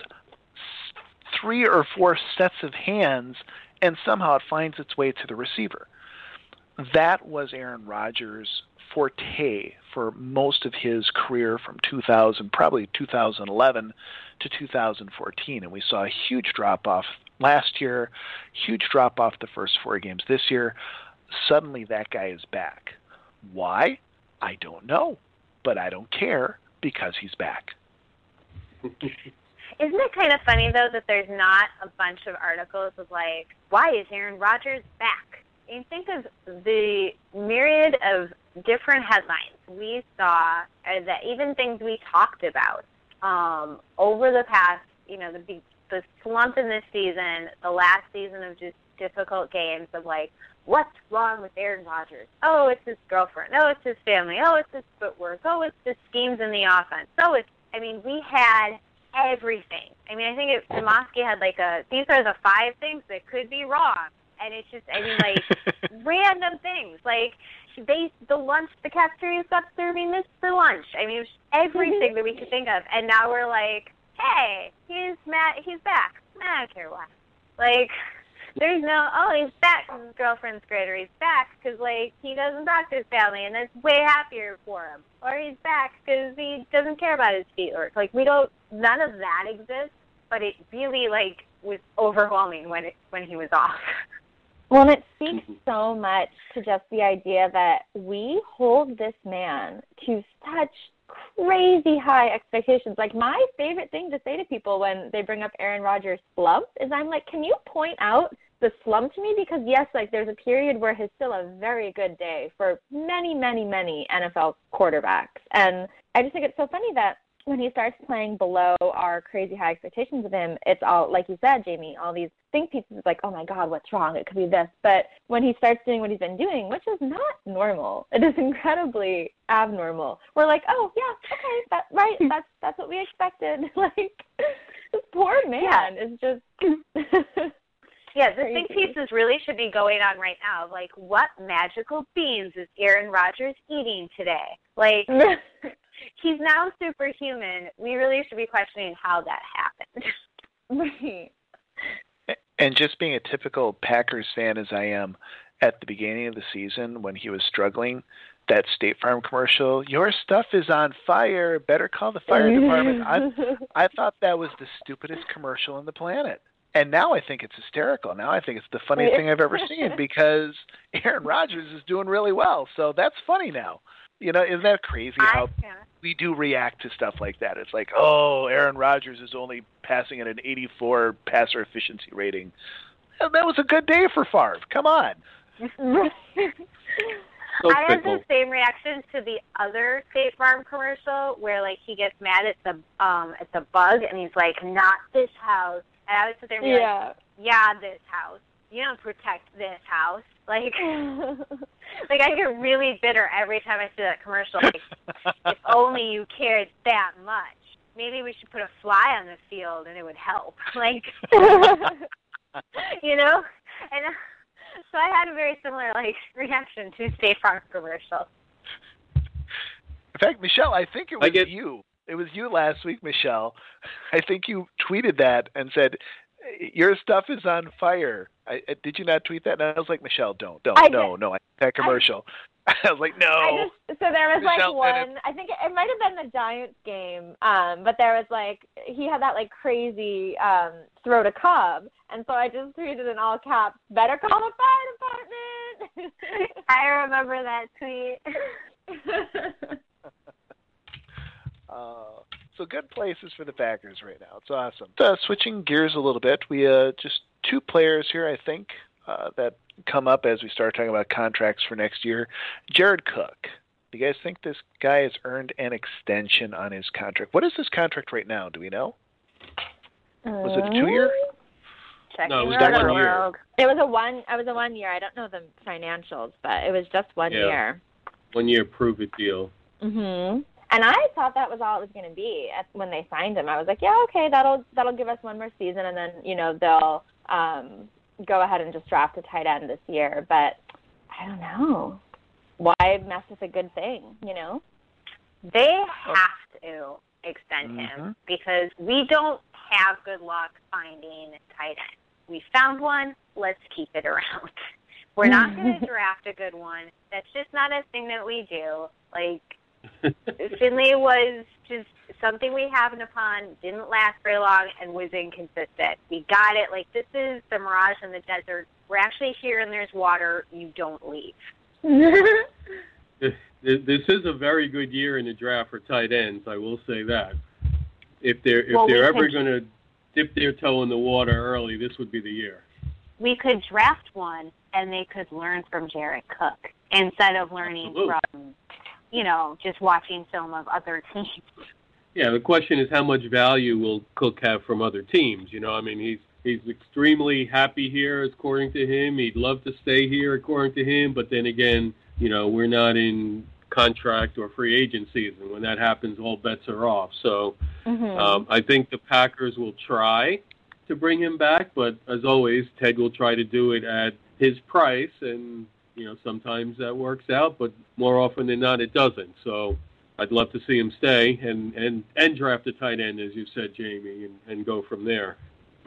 three or four sets of hands, and somehow it finds its way to the receiver. that was Aaron Rodgers' forte for most of his career from two thousand, probably two thousand eleven to two thousand fourteen. And we saw a huge drop-off last year, huge drop-off the first four games this year. Suddenly that guy is back. Why? I don't know, but I don't care because he's back. Isn't it kind of funny, though, that there's not a bunch of articles of, like, why is Aaron Rodgers back? And think of the myriad of different headlines we saw, uh, that even things we talked about um, over the past, you know, the the slump in this season, the last season of just difficult games of, like, what's wrong with Aaron Rodgers? Oh, it's his girlfriend. Oh, it's his family. Oh, it's his footwork. Oh, it's the schemes in the offense. Oh, it's, I mean, we had everything. I mean, I think it, Demoski had like a, these are the five things that could be wrong. And it's just, I mean, like, random things. Like, they, the lunch, the cafeteria stopped serving this for lunch. I mean, it was everything that we could think of. And now we're like, hey, he's Matt, he's back. I don't care why. Like, there's no, oh, he's back because his girlfriend's great, or he's back because, like, he doesn't talk to his family, and that's way happier for him. Or he's back because he doesn't care about his feet work. Like, we don't, none of that exists, but it really, like, was overwhelming when it when he was off. Well, and it speaks so much to just the idea that we hold this man to such crazy high expectations. Like, my favorite thing to say to people when they bring up Aaron Rodgers' slump is I'm like, can you point out the slump to me? Because, yes, like, there's a period where he's still a very good day for many, many, many N F L quarterbacks. And I just think it's so funny that when he starts playing below our crazy high expectations of him, it's all, like you said, Jamie, all these think pieces of like, oh, my God, what's wrong? It could be this. But when he starts doing what he's been doing, which is not normal, it is incredibly abnormal. We're like, oh, yeah, okay, that, right, that's that's what we expected. Like, this poor man yeah. is just yeah, the think pieces really should be going on right now. Like, what magical beans is Aaron Rodgers eating today? Like, he's now superhuman. We really should be questioning how that happened. Right. And just being a typical Packers fan as I am, at the beginning of the season when he was struggling, that State Farm commercial, your stuff is on fire, better call the fire department. I, I thought that was the stupidest commercial on the planet. And now I think it's hysterical. Now I think it's the funniest thing I've ever seen because Aaron Rodgers is doing really well. So that's funny now. You know, isn't that crazy how we do react to stuff like that? It's like, oh, Aaron Rodgers is only passing at an eighty-four passer efficiency rating. Well, that was a good day for Favre. Come on. So I had the same reaction to the other State Farm commercial where, like, he gets mad at the um at the bug and he's like, not this house. And I would sit there and be yeah. like, yeah, this house. You don't protect this house. Like, like I get really bitter every time I see that commercial. Like, if only you cared that much. Maybe we should put a fly on the field and it would help. Like, you know? And uh, so I had a very similar, like, reaction to State Farm commercial. In fact, Michelle, I think it was get- you. It was you last week, Michelle. I think you tweeted that and said, your stuff is on fire. I, did you not tweet that? And I was like, Michelle, don't, don't, I no, did. no, I, that commercial. I, I was like, no. I just, so there was Michelle, like one, I think it, it might have been the Giants game, um, but there was like, he had that like crazy um, throw to Cobb. And so I just tweeted in all caps, better call the fire department. I remember that tweet. Uh, so good places for the Packers right now. It's awesome. Uh, switching gears a little bit, we uh, just two players here, I think, uh, that come up as we start talking about contracts for next year. Jared Cook. Do you guys think this guy has earned an extension on his contract? What is his contract right now? Do we know? Was it a two-year? Checking No, it was around one the year. world. It was a one, it was a one year. I don't know the financials, but it was just one Yeah. year. One year prove it deal. Mhm. And I thought that was all it was going to be at, when they signed him. I was like, yeah, okay, that'll that'll give us one more season, and then you know they'll um, go ahead and just draft a tight end this year. But I don't know. Why mess with a good thing? You know. They have to extend Mm-hmm. him because we don't have good luck finding tight ends. We found one. Let's keep it around. We're not going to draft a good one. That's just not a thing that we do. Like, Finley was just something we happened upon, didn't last very long, and was inconsistent. We got it. Like, this is the Mirage in the desert. We're actually here and there's water. You don't leave. This, this is a very good year in the draft for tight ends. I will say that. If they're if well, they're we ever could, going to dip their toe in the water early, this would be the year. We could draft one, and they could learn from Jared Cook instead of learning Absolutely. from, you know, just watching film of other teams. Yeah, the question is how much value will Cook have from other teams? You know, I mean, he's he's extremely happy here, according to him. He'd love to stay here, according to him. But then again, you know, we're not in contract or free agent season. When that happens, all bets are off. So Mm-hmm. um, I think the Packers will try to bring him back. But as always, Ted will try to do it at his price. And, you know, sometimes that works out, but more often than not, it doesn't. So I'd love to see him stay and, and, and draft a tight end, as you said, Jamie, and, and go from there.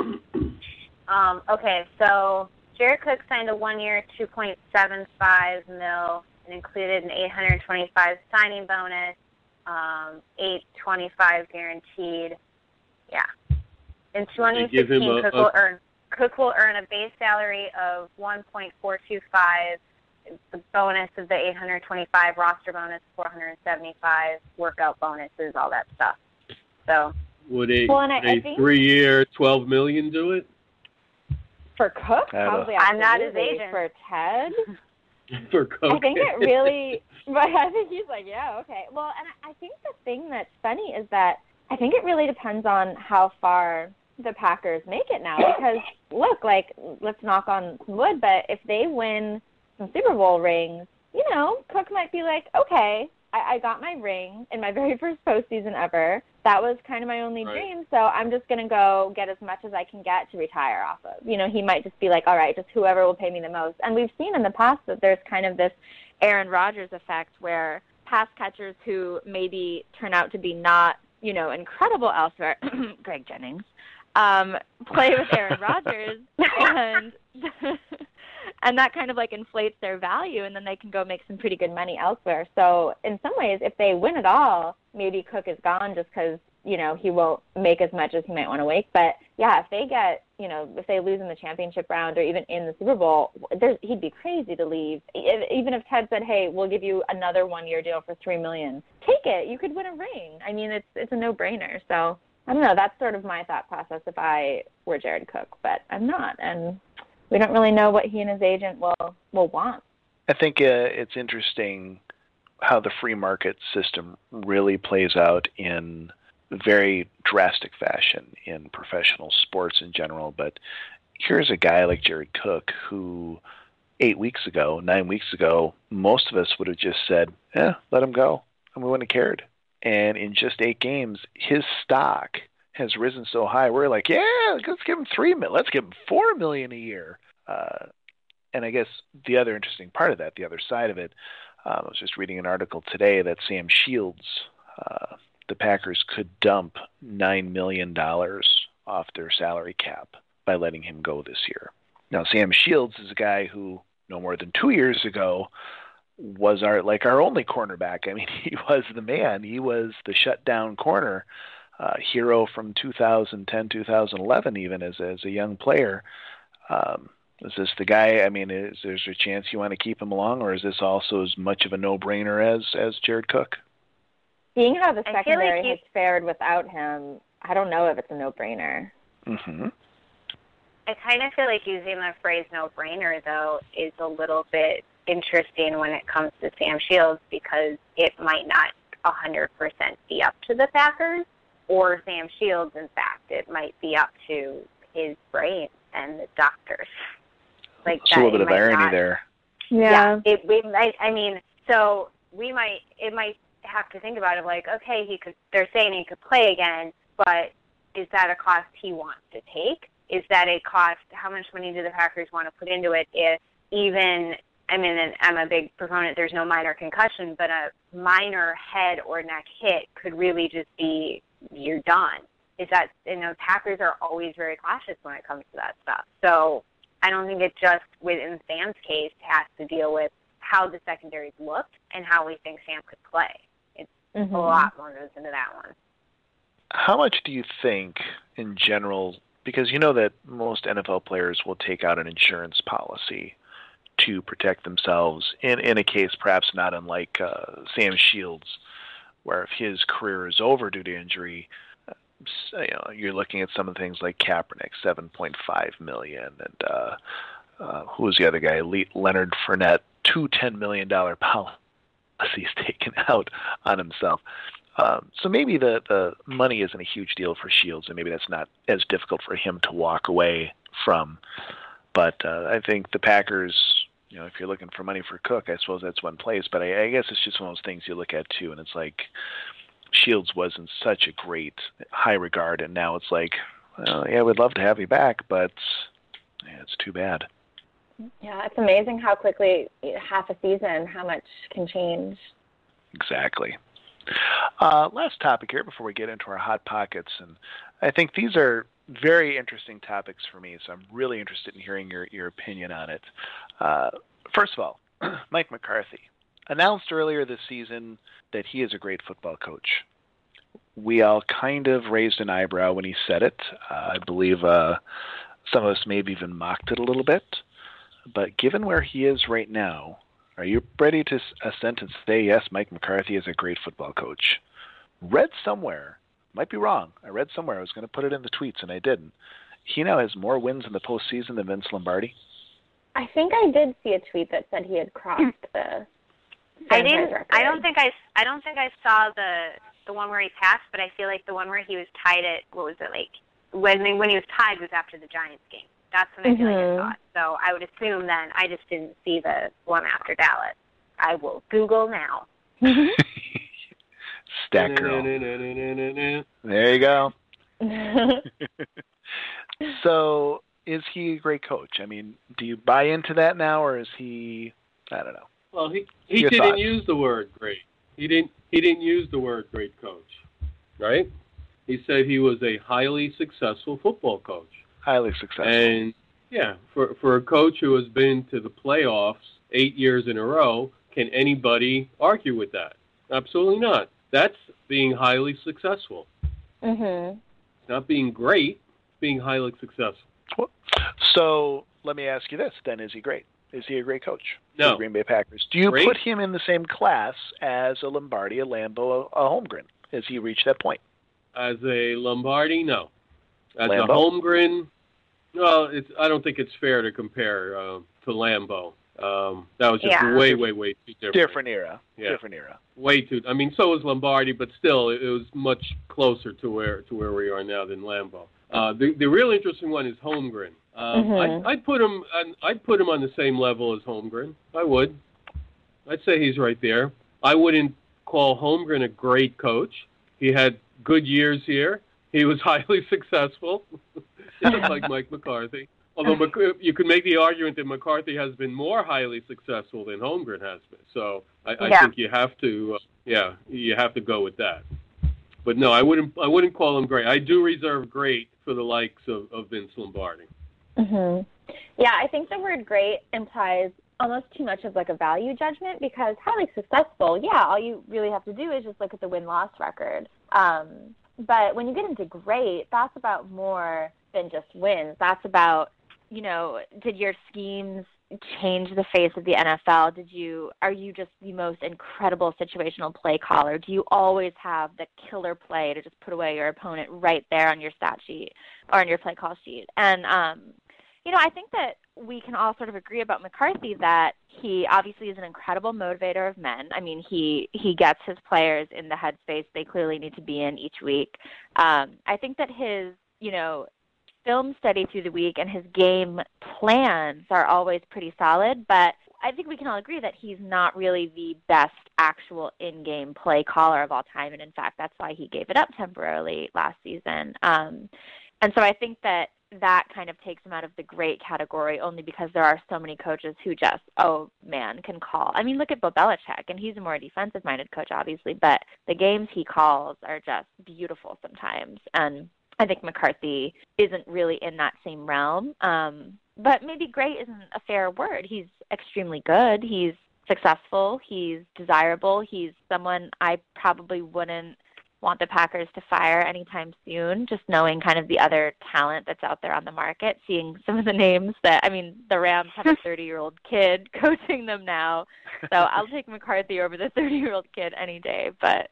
Um, okay, so Jared Cook signed a one-year, two point seven five mil, and included an eight hundred twenty-five signing bonus, um, eight twenty-five guaranteed. Yeah. In twenty sixteen, a, Cook a, will earn Cook will earn a base salary of one point four two five. The bonus of the eight hundred twenty-five, roster bonus four hundred seventy-five, workout bonuses, all that stuff. So. Would a, Well, and I- would I a think- three-year, twelve million dollars do it? For Cook, I don't probably I'm not his absolutely. agent. For Ted, For Cook. I think it really, but I think he's like, yeah, okay. Well, and I think the thing that's funny is that I think it really depends on how far the Packers make it now. Because, look, like, let's knock on some wood, but if they win some Super Bowl rings, you know, Cook might be like, okay, I, I got my ring in my very first postseason ever. That was kind of my only Right. dream, so I'm just going to go get as much as I can get to retire off of. You know, he might just be like, all right, just whoever will pay me the most. And we've seen in the past that there's kind of this Aaron Rodgers effect where pass catchers who maybe turn out to be not, you know, incredible elsewhere, Greg Jennings, um, play with Aaron Rodgers, and and that kind of like inflates their value, and then they can go make some pretty good money elsewhere. So in some ways, if they win it all, maybe Cook is gone just because, you know, he won't make as much as he might want to make. But yeah, if they get, you know, if they lose in the championship round or even in the Super Bowl, there's, he'd be crazy to leave. Even if Ted said, hey, we'll give you another one-year deal for three million dollars, take it. You could win a ring. I mean, it's it's a no-brainer. So I don't know. That's sort of my thought process if I were Jared Cook, but I'm not. And we don't really know what he and his agent will, will want. I think uh, it's interesting how the free market system really plays out in very drastic fashion in professional sports in general. But here's a guy like Jared Cook who eight weeks ago, nine weeks ago, most of us would have just said, eh, let him go. And we wouldn't have cared. And in just eight games, his stock has risen so high. We're like, yeah, let's give him three million. Let's give him four million a year. Uh, and I guess the other interesting part of that, the other side of it, uh, I was just reading an article today that Sam Shields, uh, the Packers could dump nine million dollars off their salary cap by letting him go this year. Now, Sam Shields is a guy who no more than two years ago was our like our only cornerback. I mean, he was the man. He was the shutdown corner, uh, hero from two thousand ten, two thousand eleven, even as as a young player. Um, is this the guy? I mean, is there a chance you want to keep him along, or is this also as much of a no-brainer as as Jared Cook? Seeing how the I feel secondary like you- has fared without him, I don't know if it's a no-brainer. Mm-hmm. I kind of feel like using the phrase no-brainer, though, is a little bit interesting when it comes to Sam Shields because it might not one hundred percent be up to the Packers or Sam Shields. In fact, it might be up to his brain and the doctors. Like It's a little bit it of might irony not- there. Yeah, it we might. I mean, so we might. It might have to think about it. Like, okay, he could. They're saying he could play again, but is that a cost he wants to take? Is that a cost? How much money do the Packers want to put into it? If even, I mean, and I'm a big proponent. There's no minor concussion, but a minor head or neck hit could really just be you're done. Is that, you know, Packers are always very cautious when it comes to that stuff. So I don't think it just, within Sam's case, has to deal with how the secondaries looked and how we think Sam could play. It's mm-hmm. a lot more goes into that one. How much do you think, in general, because you know that most N F L players will take out an insurance policy to protect themselves in, in a case perhaps not unlike uh, Sam Shields, where if his career is over due to injury, uh, you know, you're looking at some of the things like Kaepernick, seven point five million dollars, and uh, uh, who was the other guy? Le- Leonard Fournette, two ten million dollars policies taken out on himself. Um, so maybe the, the money isn't a huge deal for Shields, and maybe that's not as difficult for him to walk away from. But uh, I think the Packers, you know, if you're looking for money for Cook, I suppose that's one place. But I, I guess it's just one of those things you look at, too, and it's like Shields was in such a great high regard, and now it's like, well, yeah, we'd love to have you back, but yeah, it's too bad. Yeah, it's amazing how quickly half a season, how much can change. Exactly. Uh, last topic here before we get into our Hot Pockets, and I think these are very interesting topics for me, so I'm really interested in hearing your, your opinion on it. Uh, first of all, Mike McCarthy announced earlier this season that he is a great football coach. We all kind of raised an eyebrow when he said it. Uh, I believe uh, some of us maybe even mocked it a little bit. But given where he is right now, are you ready to assent and say, yes, Mike McCarthy is a great football coach? Read somewhere, might be wrong, I read somewhere, I was going to put it in the tweets and I didn't. He now has more wins in the postseason than Vince Lombardi. I think I did see a tweet that said he had crossed the I didn't. record. I don't think I. I don't think I saw the the one where he passed, but I feel like the one where he was tied at, what was it, like when when he was tied was after the Giants game. That's when I feel mm-hmm. like I saw it. So I would assume then I just didn't see the one after Dallas. I will Google now. Stat girl. There you go. So, is he a great coach? I mean, do you buy into that now, or is he? I don't know. Well, he he Your didn't thoughts? use the word great. He didn't he didn't use the word great coach, right? He said he was a highly successful football coach. Highly successful. And yeah, for for a coach who has been to the playoffs eight years in a row, can anybody argue with that? Absolutely not. That's being highly successful. Mm-hmm. It's not being great, it's being highly successful. So let me ask you this, then. Is he great? Is he a great coach No. for the Green Bay Packers? Do you Great? put him in the same class as a Lombardi, a Lambeau, a Holmgren? Has he reached that point? As a Lombardi, no. As Lambeau? a Holmgren, well, it's, I don't think it's fair to compare uh, to Lambeau. Um, that was just Yeah. way, way, way too different. Different era. Yeah. Different era. Way too. I mean, so was Lombardi, but still, it, it was much closer to where to where we are now than Lambeau. Uh, the the real interesting one is Holmgren. Um, Mhm. I'd, I'd put him. I'd put him on the same level as Holmgren. I would. I'd say he's right there. I wouldn't call Holmgren a great coach. He had good years here. He was highly successful, just like Mike McCarthy. Although Mc, you could make the argument that McCarthy has been more highly successful than Holmgren has been. So I, I Yeah. think you have to, uh, yeah, you have to go with that. But no, I wouldn't. I wouldn't call him great. I do reserve great for the likes of, of Vince Lombardi. Mm-hmm. Yeah, I think the word great implies almost too much of like a value judgment, because highly successful, yeah, all you really have to do is just look at the win-loss record. Um, but when you get into great, that's about more than just wins. That's about, you know, did your schemes change the face of the N F L? Did you, are you just the most incredible situational play caller? Do you always have the killer play to just put away your opponent right there on your stat sheet or on your play call sheet? And, um, you know, I think that we can all sort of agree about McCarthy that he obviously is an incredible motivator of men. I mean, he, he gets his players in the headspace they clearly need to be in each week. Um, I think that his, you know, film study through the week and his game plans are always pretty solid, but I think we can all agree that he's not really the best actual in-game play caller of all time, and in fact, that's why he gave it up temporarily last season. Um, and so I think that that kind of takes him out of the great category, only because there are so many coaches who just, oh, man, can call. I mean, look at Bill Belichick, and he's a more defensive-minded coach, obviously, but the games he calls are just beautiful sometimes. And I think McCarthy isn't really in that same realm. Um, but maybe great isn't a fair word. He's extremely good. He's successful. He's desirable. He's someone I probably wouldn't want the Packers to fire anytime soon, just knowing kind of the other talent that's out there on the market, seeing some of the names that, I mean, the Rams have a thirty-year-old kid coaching them now. So I'll take McCarthy over the thirty-year-old kid any day. But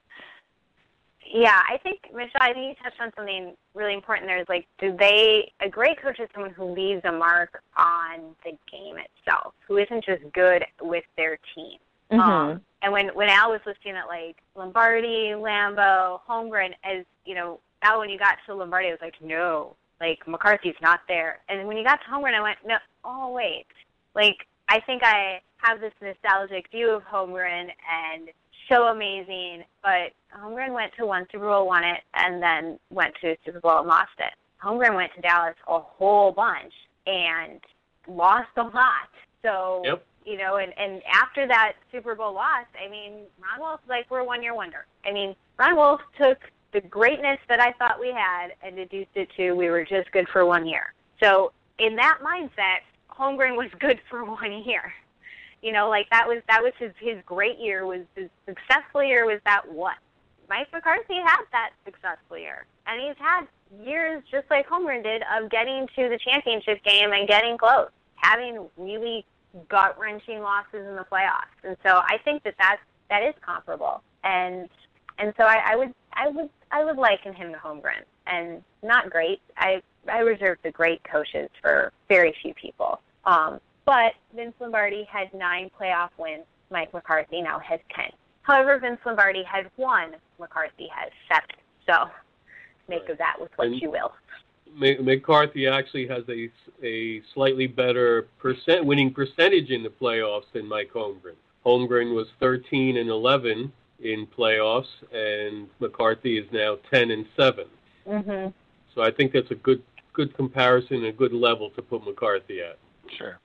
yeah, I think, Michelle, I think you touched on something really important there. Is like, do they, a great coach is someone who leaves a mark on the game itself, who isn't just good with their team. Mm-hmm. Um, and when, when Al was listing at, like, Lombardi, Lambeau, Holmgren, as, you know, Al, when you got to Lombardi, I was like, no, like, McCarthy's not there. And when you got to Holmgren, I went, no, oh, wait. Like, I think I have this nostalgic view of Holmgren and so amazing, but Holmgren went to one Super Bowl, won it, and then went to a Super Bowl and lost it. Holmgren went to Dallas a whole bunch and lost a lot. So, yep. you know, and, and after that Super Bowl loss, I mean, Ron Wolf, like, we're a one-year wonder. I mean, Ron Wolf took the greatness that I thought we had and reduced it to we were just good for one year. So in that mindset, Holmgren was good for one year. You know, like that was that was his, his great year, was his successful year was that one. Mike McCarthy had that successful year. And he's had years, just like Holmgren did, of getting to the championship game and getting close, having really gut-wrenching losses in the playoffs. And so I think that that's, that is comparable. And and so I, I would I would I would liken him to Holmgren. And not great. I I reserve the great coaches for very few people. Um, but Vince Lombardi had nine playoff wins. Mike McCarthy now has ten. However, Vince Lombardi has one. McCarthy has seven. So make Right. of that with what And you will. McCarthy actually has a, a slightly better percent winning percentage in the playoffs than Mike Holmgren. Holmgren was thirteen and eleven in playoffs, and McCarthy is now ten and seven. Mm-hmm. So I think that's a good good comparison, a good level to put McCarthy at. Sure.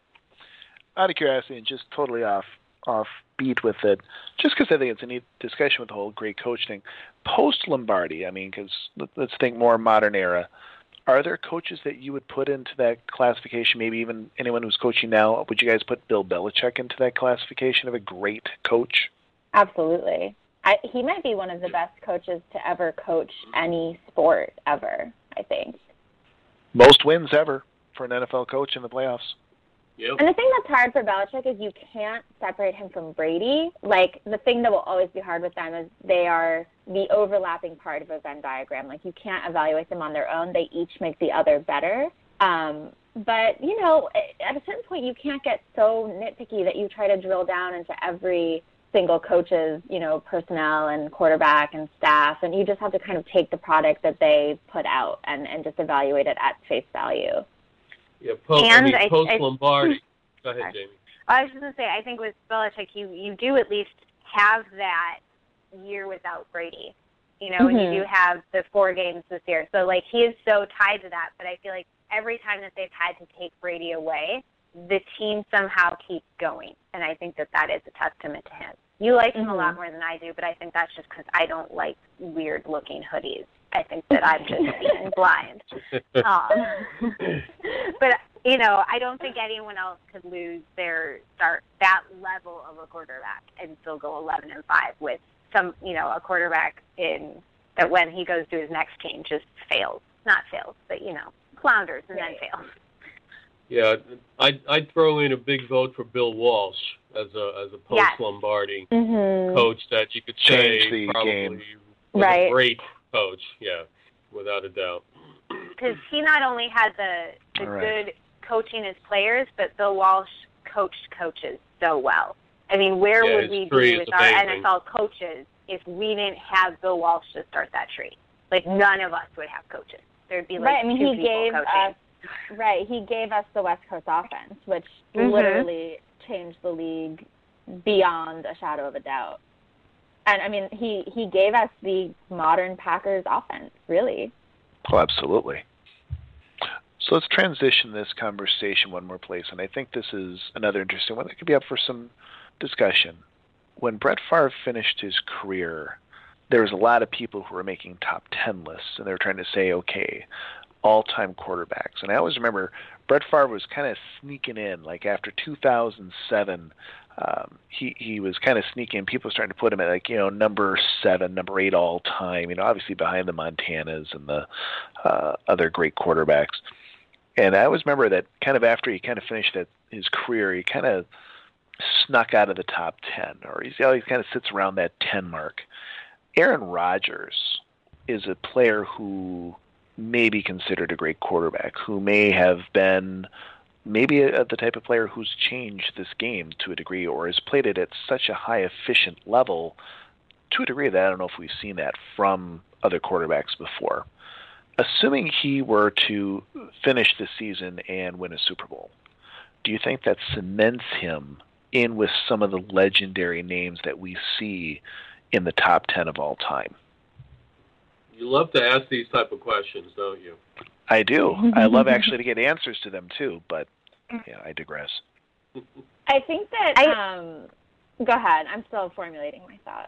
Out of curiosity, and just totally off off beat with it, just because I think it's a neat discussion with the whole great coach thing. Post Lombardi, I mean, because let's think more modern era. Are there coaches that you would put into that classification? Maybe even anyone who's coaching now. Would you guys put Bill Belichick into that classification of a great coach? Absolutely. I, he might be one of the best coaches to ever coach any sport ever, I think. Most wins ever for an N F L coach in the playoffs. Yep. And the thing that's hard for Belichick is you can't separate him from Brady. Like, the thing that will always be hard with them is they are the overlapping part of a Venn diagram. Like, you can't evaluate them on their own. They each make the other better. Um, but, you know, at a certain point, you can't get so nitpicky that you try to drill down into every single coach's, you know, personnel and quarterback and staff. And you just have to kind of take the product that they put out and, and just evaluate it at face value. Yeah, post, And I mean, I- post I- Lombardi. Go ahead, Sorry. Jamie. I was just going to say, I think with Belichick, you, you do at least have that year without Brady. You know, and Mhm. you do have the four games this year. So, like, he is so tied to that. But I feel like every time that they've had to take Brady away, the team somehow keeps going. And I think that that is a testament to him. You like him a lot Mhm. more than I do, but I think that's just because I don't like weird-looking hoodies. I think that I'm just being blind. Um, but, you know, I don't think anyone else could lose their start that level of a quarterback and still go eleven and five with some, you know, a quarterback in that when he goes to his next team just fails. Not fails, but, you know, flounders and Right. then fails. Yeah, I'd, I'd throw in a big vote for Bill Walsh as a as a post Yes. Lombardi Mm-hmm. coach that you could Change say the probably game. was Right. a great coach. Yeah, without a doubt. Because he not only had the, the All right. good coaching his players, but Bill Walsh coached coaches so well. I mean, where Yeah, would his we tree be is with our amazing. N F L coaches if we didn't have Bill Walsh to start that tree? Like, none of us would have coaches. There'd be like Right, I mean, two he people gave coaching. us right. He gave us the West Coast offense, which Mhm. literally changed the league beyond a shadow of a doubt. And I mean, he he gave us the modern Packers offense, really. Oh, absolutely. So let's transition this conversation one more place, and I think this is another interesting one that could be up for some discussion. When Brett Favre finished his career, there was a lot of people who were making top ten lists, and they were trying to say, okay, all-time quarterbacks. And I always remember Brett Favre was kind of sneaking in, like after two thousand seven, um, he he was kind of sneaking. People were starting to put him at like you know number seven, number eight all-time. You know, obviously behind the Montanas and the uh, other great quarterbacks. And I always remember that kind of after he kind of finished at his career, he kind of snuck out of the top ten, or he's, he always kind of sits around that ten mark. Aaron Rodgers is a player who may be considered a great quarterback, who may have been maybe a, the type of player who's changed this game to a degree, or has played it at such a high efficient level to a degree that I don't know if we've seen that from other quarterbacks before. Assuming he were to finish the season and win a Super Bowl, do you think that cements him in with some of the legendary names that we see in the top ten of all time? You love to ask these type of questions, don't you? I do. I love actually to get answers to them too, but yeah, I digress. I think that I, um go ahead. I'm still formulating my thought.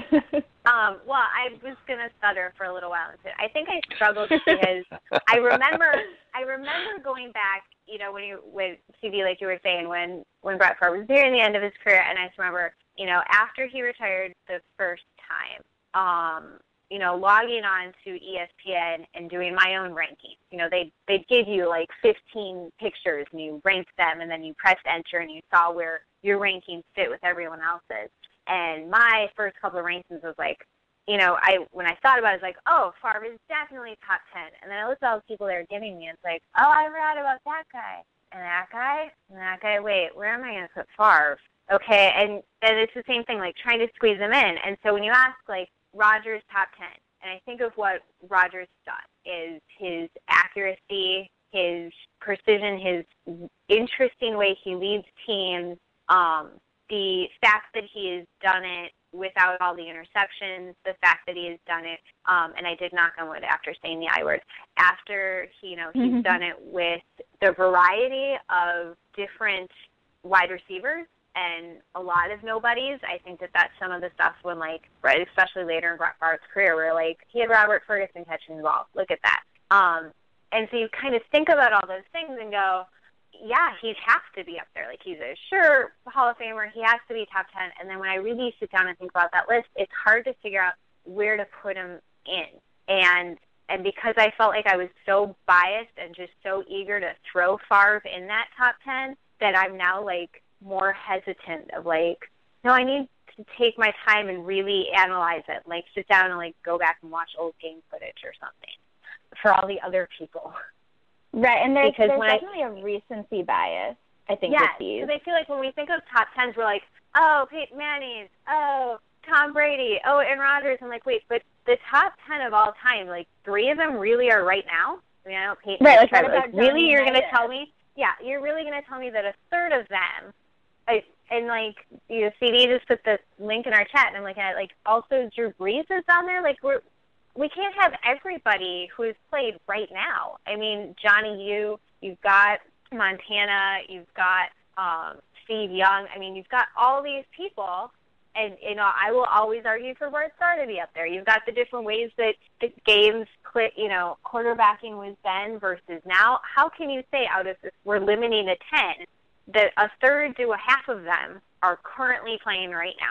um, well, I was gonna stutter for a little while. I think I struggled because I remember I remember going back, you know, when you with C D, like you were saying, when when Brett Favre was nearing the end of his career, and I just remember, you know, after he retired the first time, um, you know, logging on to E S P N and doing my own ranking. You know, they they'd give you like fifteen pictures and you ranked them, and then you pressed enter and you saw where your rankings fit with everyone else's. And my first couple of rankings was like, you know, I when I thought about it, I was like, oh, Favre is definitely top ten. And then I looked at all the people they were giving me, and it's like, oh, I forgot about that guy and that guy and that guy. Wait, where am I going to put Favre? Okay, and and it's the same thing, like trying to squeeze them in. And so when you ask, like, Rodgers top ten, and I think of what Rodgers done is his accuracy, his precision, his interesting way he leads teams, um, the fact that he has done it without all the interceptions, the fact that he has done it, um, and I did knock on wood after saying the I word, after he, you know, he's mm-hmm. done it with the variety of different wide receivers and a lot of nobodies. I think that that's some of the stuff when, like, right, especially later in Brett Favre's career, where, like, he had Robert Ferguson catching the ball. Look at that. Um, and so you kind of think about all those things and go, yeah, he'd have to be up there. Like, he's a sure Hall of Famer. He has to be top ten. And then when I really sit down and think about that list, it's hard to figure out where to put him in. And and because I felt like I was so biased and just so eager to throw Favre in that top ten, that I'm now, like, more hesitant of, like, no, I need to take my time and really analyze it. Like, sit down and, like, go back and watch old game footage or something for all the other people. Right, and there's, because there's when definitely I, a recency bias, I think, yes, with these. because I feel like when we think of top tens, we're like, oh, Peyton Manning, oh, Tom Brady, oh, Aaron Rodgers. I'm like, wait, but the top ten of all time, like, three of them really are right now? I mean, I know Peyton. Right, like, what about like, really, Johnny you're going to Unitas? tell me? Yeah, you're really going to tell me that a third of them, I, and, like, you know, C D just put the link in our chat, and I'm looking at, like, also Drew Brees is on there. Like, we're, we can't have everybody who's played right now. I mean, Johnny U, you've got Montana, you've got um, Steve Young. I mean, you've got all these people, and, you know, I will always argue for Bart Starr to be up there. You've got the different ways that the games, you know, quarterbacking was then versus now. How can you say out of this, we're limiting to ten, that a third to a half of them are currently playing right now?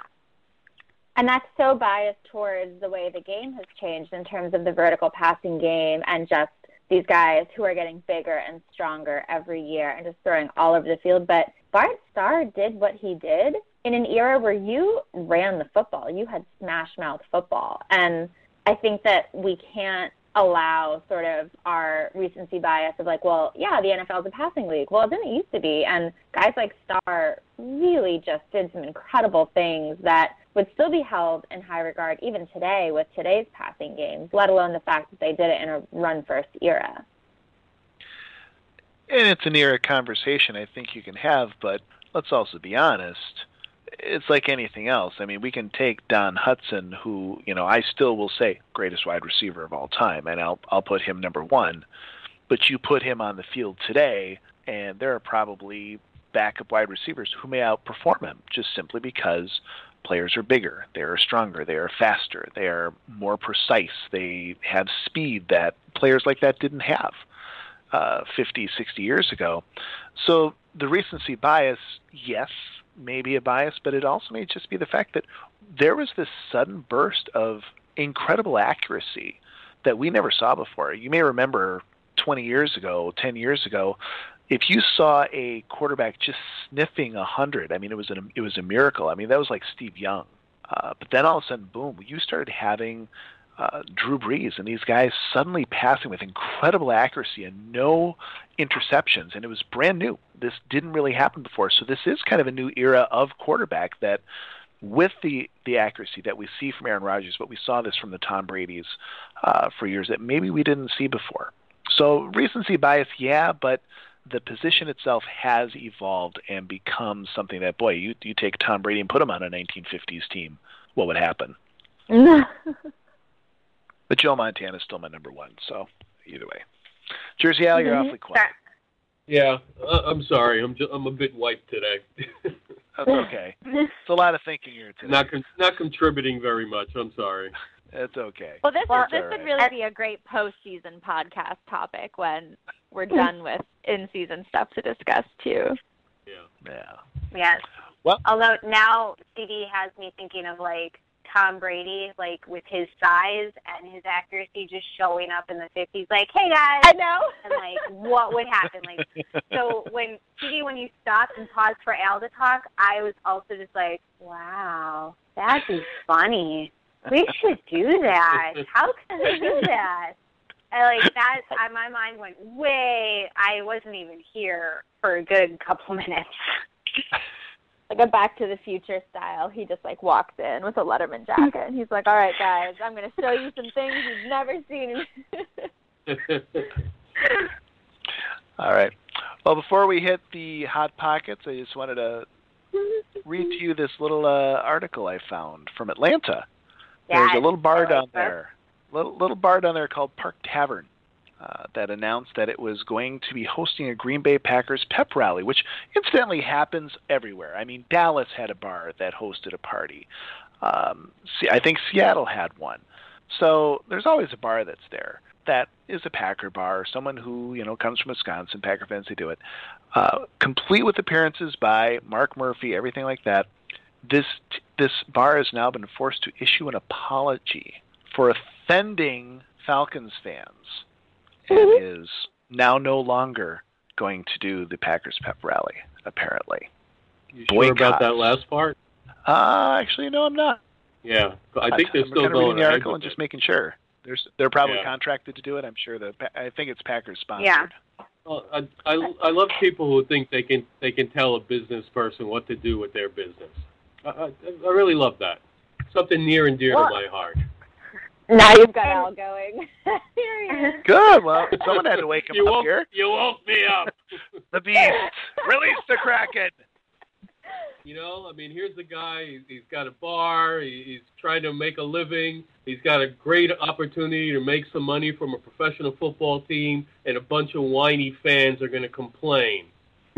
And that's so biased towards the way the game has changed in terms of the vertical passing game and just these guys who are getting bigger and stronger every year and just throwing all over the field. But Bart Starr did what he did in an era where you ran the football. You had smash-mouth football. And I think that we can't allow sort of our recency bias of like, well, yeah, the N F L is a passing league. Well, it didn't used to be. And guys like Starr really just did some incredible things that would still be held in high regard even today with today's passing games, let alone the fact that they did it in a run-first era. And it's an era conversation I think you can have, but let's also be honest. It's like anything else. I mean, we can take Don Hutson, who, you know, I still will say greatest wide receiver of all time, and I'll I'll put him number one. But you put him on the field today, and there are probably backup wide receivers who may outperform him just simply because players are bigger, they are stronger, they are faster, they are more precise, they have speed that players like that didn't have uh, fifty, sixty years ago. So the recency bias, yes, may be a bias, but it also may just be the fact that there was this sudden burst of incredible accuracy that we never saw before. You may remember twenty years ago, ten years ago, if you saw a quarterback just sniffing a hundred, I mean, it was an, it was a miracle. I mean, that was like Steve Young. Uh, but then all of a sudden, boom, you started having uh, Drew Brees and these guys suddenly passing with incredible accuracy and no interceptions, and it was brand new. This didn't really happen before. So this is kind of a new era of quarterback that, with the, the accuracy that we see from Aaron Rodgers, but we saw this from the Tom Brady's uh, for years that maybe we didn't see before. So recency bias, yeah, but the position itself has evolved and become something that, boy, you you take Tom Brady and put him on a nineteen fifties team, what would happen? But Joe Montana is still my number one, so either way. Jersey Al, you're mm-hmm. awfully quiet. Yeah, uh, I'm sorry. I'm just, I'm a bit wiped today. That's okay. It's a lot of thinking here today. Not con- not contributing very much. I'm sorry. It's okay. Well, this well, is, this would right. really be a great postseason podcast topic when we're done with in-season stuff to discuss too. Yeah. Yeah. Yes. Well, although now C D has me thinking of like Tom Brady, like with his size and his accuracy, just showing up in the fifties, like, "Hey guys," I know, and like, what would happen? Like, so when C D, when you stopped and paused for Al to talk, I was also just like, "Wow, that'd be funny. We should do that. How can we do that?" And like that, I, my mind went way. I wasn't even here for a good couple minutes. Like a Back to the Future style. He just like walks in with a Letterman jacket, and he's like, "All right, guys, I'm going to show you some things you've never seen." All right. Well, before we hit the Hot Pockets, I just wanted to read to you this little uh, article I found from Atlanta. Yeah, There's a little bar down there, little little bar down there called Park Tavern, uh, that announced that it was going to be hosting a Green Bay Packers pep rally, which incidentally happens everywhere. I mean, Dallas had a bar that hosted a party. Um, I think Seattle had one. So there's always a bar that's there that is a Packer bar, someone who, you know, comes from Wisconsin, Packer fans, they do it. Uh, complete with appearances by Mark Murphy, everything like that. This this bar has now been forced to issue an apology for offending Falcons fans and is now no longer going to do the Packers pep rally, apparently. You sure about that last part? Uh, actually, no, I'm not. Yeah, I think they're I'm still kind of going reading the article and it. just making sure. There's, they're probably yeah. contracted to do it. I'm sure that I think it's Packers sponsored. Yeah. Well, I, I, I love people who think they can they can tell a business person what to do with their business. I, I, I really love that. Something near and dear well, to my heart. Now you've got Al going. Here he is. Good. Well, someone had to wake him you up woke, here. You woke me up. The beast. Release the Kraken. You know, I mean, here's the guy. He's, he's got a bar. He, he's trying to make a living. He's got a great opportunity to make some money from a professional football team, and a bunch of whiny fans are going to complain.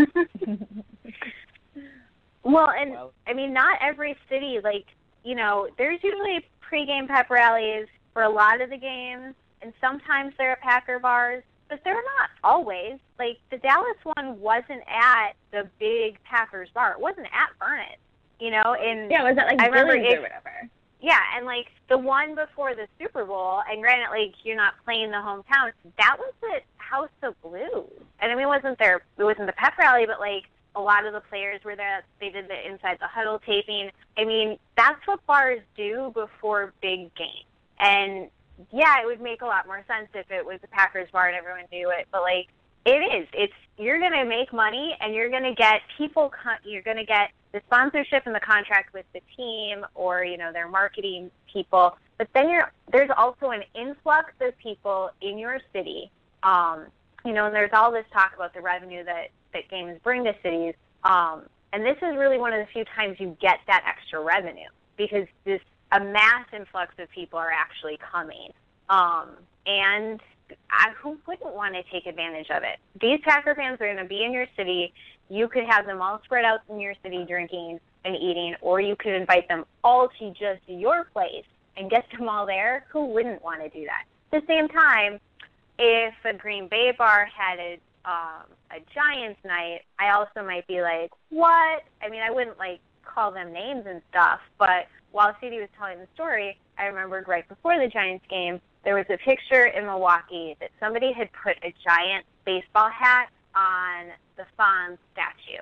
Well, and I mean, not every city, like, you know, there's usually pregame pep rallies for a lot of the games, and sometimes they're at Packer bars, but they're not always. Like, the Dallas one wasn't at the big Packers bar. It wasn't at Burnett, you know, and yeah, was that like I remember Billy's it, or whatever? Yeah, and like the one before the Super Bowl, and granted, like, you're not playing the hometown, that was at House of Blues. And I mean, it wasn't their, it wasn't the pep rally, but like, a lot of the players were there. They did the Inside the Huddle taping. I mean, that's what bars do before big games. And, yeah, it would make a lot more sense if it was a Packers bar and everyone knew it. But, like, it is. It's you're going to make money, and you're going to get people, you're going to get the sponsorship and the contract with the team or, you know, their marketing people. But then you're, there's also an influx of people in your city. Um, you know, and there's all this talk about the revenue that that games bring to cities, um, and this is really one of the few times you get that extra revenue because this a mass influx of people are actually coming, um, and I, who wouldn't want to take advantage of it? These Packer fans are going to be in your city. You could have them all spread out in your city drinking. and eating, or you could invite them all to just your place and get them all there. Who wouldn't want to do that? At the same time, if a Green Bay bar had a um, a Giants night, I also might be like, what? I mean, I wouldn't, like, call them names and stuff, but while C D was telling the story, I remembered right before the Giants game, there was a picture in Milwaukee that somebody had put a giant baseball hat on the Fonz statue.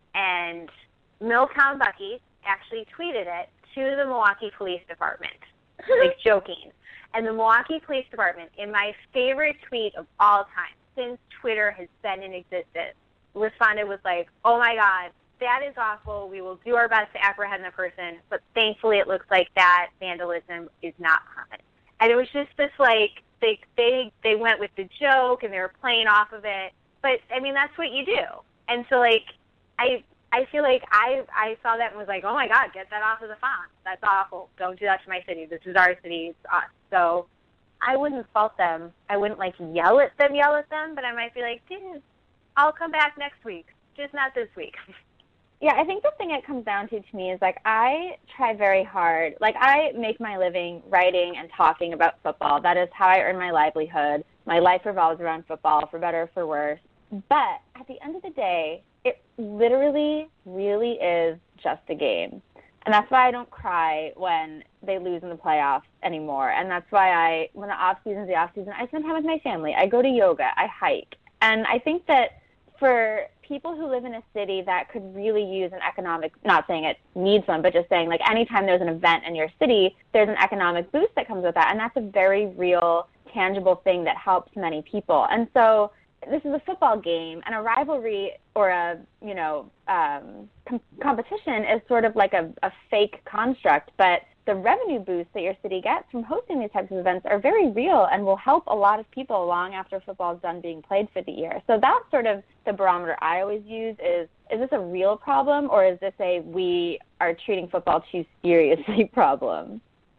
And Milltown Bucky actually tweeted it to the Milwaukee Police Department, like joking. And the Milwaukee Police Department, in my favorite tweet of all time, since Twitter has been in existence, responded with like, oh my God, that is awful. We will do our best to apprehend the person, but thankfully it looks like that vandalism is not common. And it was just this, like, they they they went with the joke and they were playing off of it. But, I mean, that's what you do. And so, like, I I feel like I I saw that and was like, oh, my God, get that off of the font. That's awful. Don't do that to my city. This is our city. It's us. So I wouldn't fault them. I wouldn't, like, yell at them, yell at them, but I might be like, dude, I'll come back next week, just not this week. Yeah, I think the thing it comes down to to me is, like, I try very hard. Like, I make my living writing and talking about football. That is how I earn my livelihood. My life revolves around football, for better or for worse. But at the end of the day, it literally, really is just a game. And that's why I don't cry when they lose in the playoffs anymore. And that's why I, when the off-season is the off-season, I spend time with my family. I go to yoga. I hike. And I think that for people who live in a city that could really use an economic, not saying it needs one, but just saying, like, anytime there's an event in your city, there's an economic boost that comes with that. And that's a very real, tangible thing that helps many people. And so this is a football game, and a rivalry or a, you know, um, com- competition is sort of like a, a fake construct. But the revenue boost that your city gets from hosting these types of events are very real and will help a lot of people long after football is done being played for the year. So that's sort of the barometer I always use is, is this a real problem, or is this a we are treating football too seriously problem?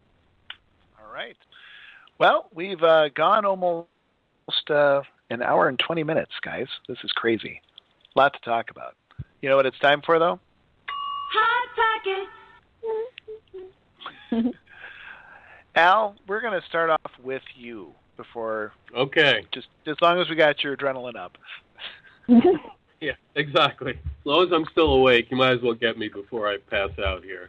All right. Well, we've uh, gone almost uh, an hour and twenty minutes, guys. This is crazy. A lot to talk about. You know what it's time for, though? Hot Pockets. Al, we're going to start off with you before. Okay. Just as long as we got your adrenaline up. Yeah, exactly. As long as I'm still awake, you might as well get me before I pass out here.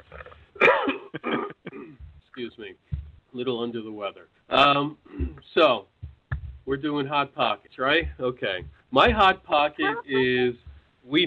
Excuse me. A little under the weather. Um, so, we're doing Hot Pockets, right? Okay. My Hot Pocket is we.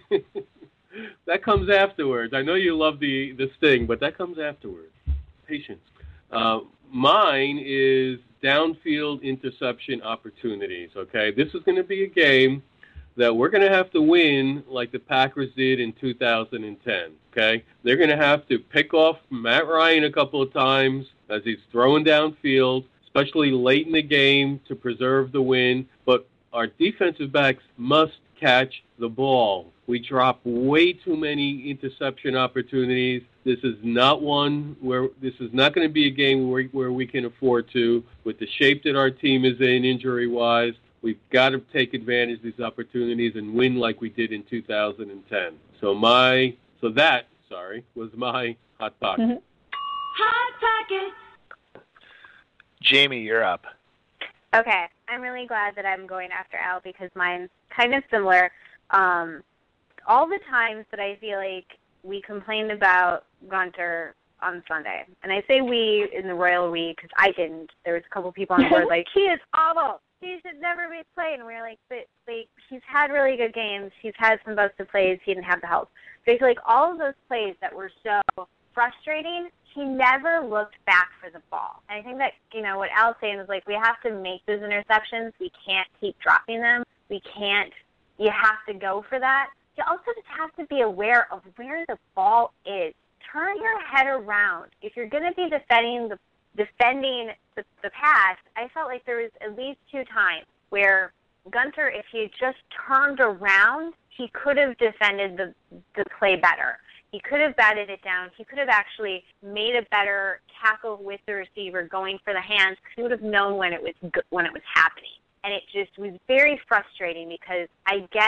That comes afterwards. I know you love the, the sting, but that comes afterwards. Patience. Uh, mine is downfield interception opportunities, okay? This is going to be a game that we're going to have to win like the Packers did in two thousand ten, okay? They're going to have to pick off Matt Ryan a couple of times as he's throwing downfield, especially late in the game to preserve the win. But our defensive backs must catch the ball. We drop way too many interception opportunities. This is not one where this is not going to be a game where, where we can afford to. With the shape that our team is in injury-wise, we've got to take advantage of these opportunities and win like we did in two thousand ten. So my, so that, sorry, was my Hot Pocket. Mm-hmm. Hot Pocket. Jamie, you're up. Okay, I'm really glad that I'm going after Al because mine's kind of similar. Um, all the times that I feel like we complained about Gunter on Sunday, and I say we in the Royal we because I didn't. There was a couple people on board like, he is awful. He should never be playing. And we were like, but like, he's had really good games. He's had some busted plays. He didn't have the help. So I feel like all of those plays that were so frustrating, he never looked back for the ball. And I think that, you know, what Al's saying is, like, we have to make those interceptions. We can't keep dropping them. We can't, you have to go for that. You also just have to be aware of where the ball is. Turn your head around. If you're going to be defending the defending the, the pass, I felt like there was at least two times where Gunter, if he had just turned around, he could have defended the the play better. He could have batted it down. He could have actually made a better tackle with the receiver going for the hands. He would have known when it was when it was happening. And it just was very frustrating because I get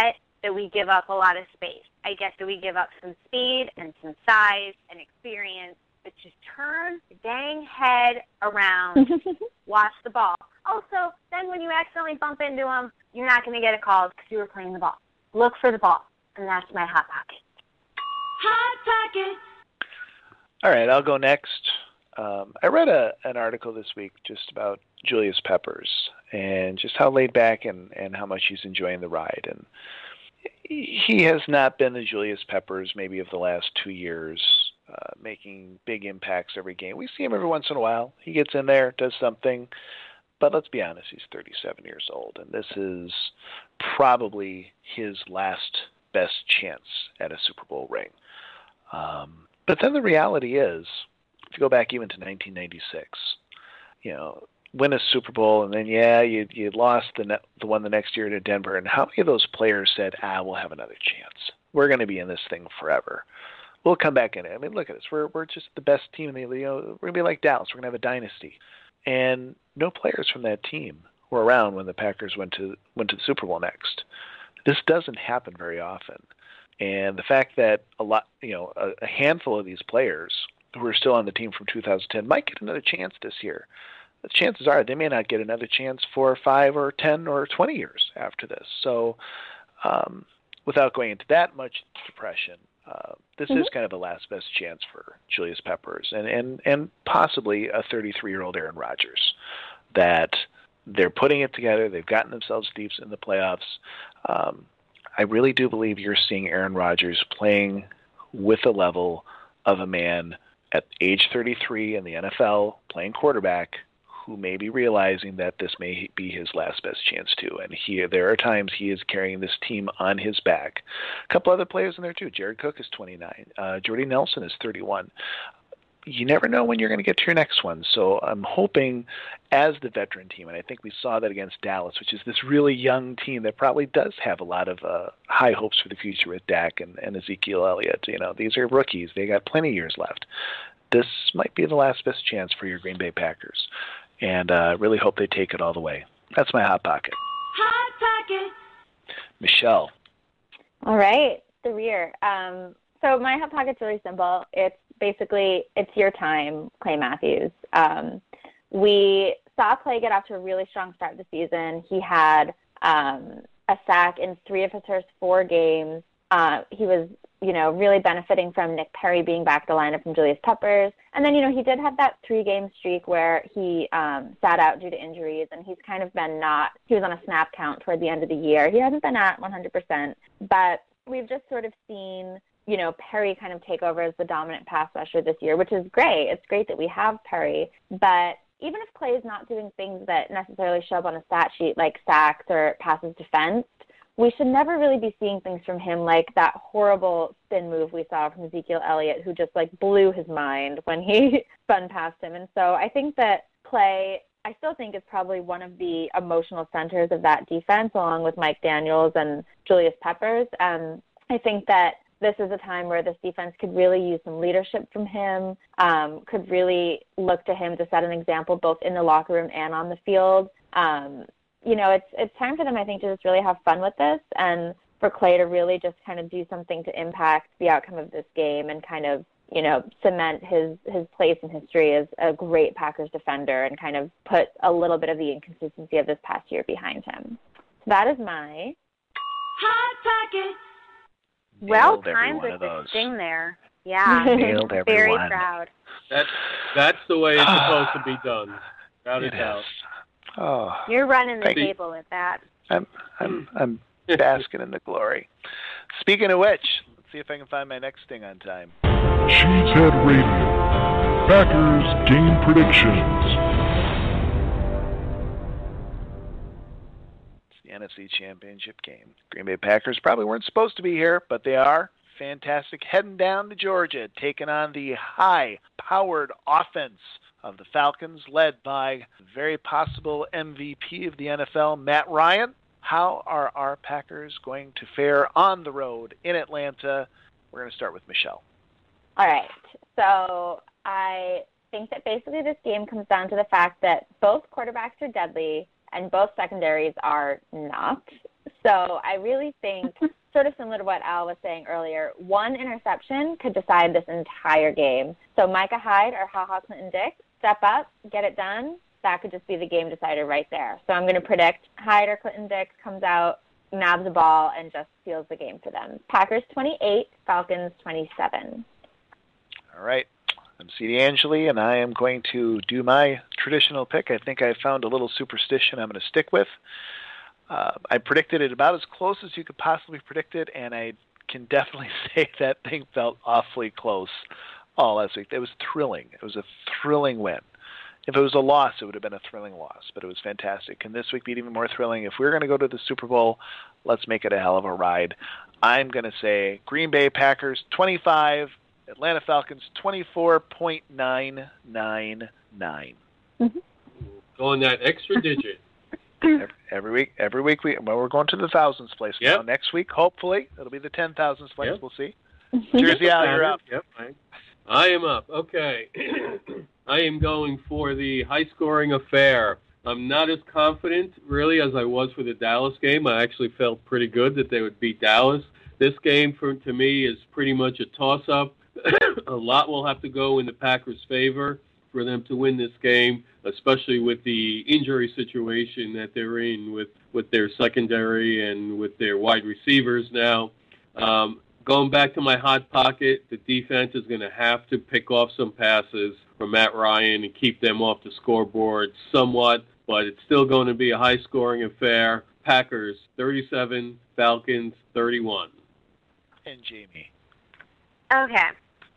that we give up a lot of space. I get that we give up some speed and some size and experience, but just turn the dang head around, watch the ball. Also, then when you accidentally bump into them, you're not going to get a call because you were playing the ball. Look for the ball, and that's my Hot Pocket. Hot Pocket. All right, I'll go next. Um, I read a, an article this week just about Julius Peppers and just how laid back and, and how much he's enjoying the ride. And he has not been the Julius Peppers maybe of the last two years, uh, making big impacts every game. We see him every once in a while. He gets in there, does something. But let's be honest, he's thirty-seven years old, and this is probably his last best chance at a Super Bowl ring. Um, but then the reality is, if you go back even to nineteen ninety-six, you know, win a Super Bowl, and then, yeah, you you lost the ne- the one the next year to Denver, and how many of those players said, ah, we'll have another chance. We're going to be in this thing forever. We'll come back in it. I mean, look at us. We're, we're just the best team in the league. You know, we're going to be like Dallas. We're going to have a dynasty. And no players from that team were around when the Packers went to went to the Super Bowl next. This doesn't happen very often. And the fact that a lot, you know, a, a handful of these players who are still on the team from two thousand ten might get another chance this year. The chances are they may not get another chance for five or ten or twenty years after this. So um, without going into that much depression, Uh, this mm-hmm. is kind of the last best chance for Julius Peppers and, and, and possibly a thirty-three-year-old Aaron Rodgers, that they're putting it together. They've gotten themselves deep in the playoffs. Um, I really do believe you're seeing Aaron Rodgers playing with the level of a man at age thirty-three in the N F L, playing quarterback, who may be realizing that this may be his last best chance too. And he, there are times he is carrying this team on his back. A couple other players in there too. Jared Cook is twenty-nine. Uh, Jordy Nelson is thirty-one. You never know when you're going to get to your next one. So I'm hoping as the veteran team, and I think we saw that against Dallas, which is this really young team that probably does have a lot of uh, high hopes for the future with Dak and, and Ezekiel Elliott. You know, these are rookies. They got plenty of years left. This might be the last best chance for your Green Bay Packers. And I uh, really hope they take it all the way. That's my Hot Pocket. Hot Pocket. Michelle. All right, the rear. Um, so my Hot Pocket's really simple. It's basically, it's your time, Clay Matthews. Um, we saw Clay get off to a really strong start this season. He had um, a sack in three of his first four games. Uh, he was, you know, really benefiting from Nick Perry being back at the lineup from Julius Peppers. And then, you know, he did have that three-game streak where he um, sat out due to injuries, and he's kind of been not – he was on a snap count toward the end of the year. He hasn't been at one hundred percent, but we've just sort of seen, you know, Perry kind of take over as the dominant pass rusher this year, which is great. It's great that we have Perry, but even if Clay is not doing things that necessarily show up on a stat sheet like sacks or passes defensed, we should never really be seeing things from him like that horrible spin move we saw from Ezekiel Elliott, who just like blew his mind when he spun past him. And so I think that Clay, I still think, is probably one of the emotional centers of that defense, along with Mike Daniels and Julius Peppers. Um, I think that this is a time where this defense could really use some leadership from him, um, could really look to him to set an example both in the locker room and on the field. Um, you know, it's it's time for them, I think, to just really have fun with this, and for Clay to really just kind of do something to impact the outcome of this game and kind of, you know, cement his, his place in history as a great Packers defender and kind of put a little bit of the inconsistency of this past year behind him. So that is my Hot Pocket. Well, Nailed timed every one with of the those. sting there. Yeah, Nailed very everyone. proud. That's that's the way it's supposed to be done. Without a It doubt. is. Oh, You're running the Thank you. table with that. I'm I'm I'm basking in the glory. Speaking of which, let's see if I can find my next thing on time. Cheesehead Radio. Packers game predictions. It's the N F C Championship game. Green Bay Packers probably weren't supposed to be here, but they are. Fantastic. Heading down to Georgia, taking on the high-powered offense of the Falcons, led by very possible M V P of the N F L, Matt Ryan. How are our Packers going to fare on the road in Atlanta? We're going to start with Michelle. All right. So I think that basically this game comes down to the fact that both quarterbacks are deadly and both secondaries are not. So I really think, sort of similar to what Al was saying earlier, one interception could decide this entire game. So Micah Hyde or HaHa Clinton Dix, step up, get it done. That could just be the game decider right there. So I'm going to predict Hyde or Clinton Dix comes out, nabs the ball, and just seals the game for them. Packers twenty-eight, Falcons twenty-seven. All right. I'm C D Angeli, and I am going to do my traditional pick. I think I found a little superstition I'm going to stick with. Uh, I predicted it about as close as you could possibly predict it, and I can definitely say that thing felt awfully close all last week. It was thrilling. It was a thrilling win. If it was a loss, it would have been a thrilling loss, but it was fantastic. And this week be even more thrilling. If we're going to go to the Super Bowl, let's make it a hell of a ride. I'm going to say Green Bay Packers twenty-five, Atlanta Falcons twenty-four point nine nine nine. Mm-hmm. Going that extra digit. Every, every week, every week we well, we're going to the thousands place yep. now. Next week, hopefully, it'll be the ten thousands place. Yep. We'll see. Jersey Al, you're up. Yep, I, I am up. Okay, I am going for the high-scoring affair. I'm not as confident, really, as I was for the Dallas game. I actually felt pretty good that they would beat Dallas. This game, for to me, is pretty much a toss-up. A lot will have to go in the Packers' favor for them to win this game, especially with the injury situation that they're in with, with their secondary and with their wide receivers now. Um, going back to my hot pocket, the defense is going to have to pick off some passes from Matt Ryan and keep them off the scoreboard somewhat, but it's still going to be a high-scoring affair. Packers thirty-seven, Falcons thirty-one. And Jamie. Okay.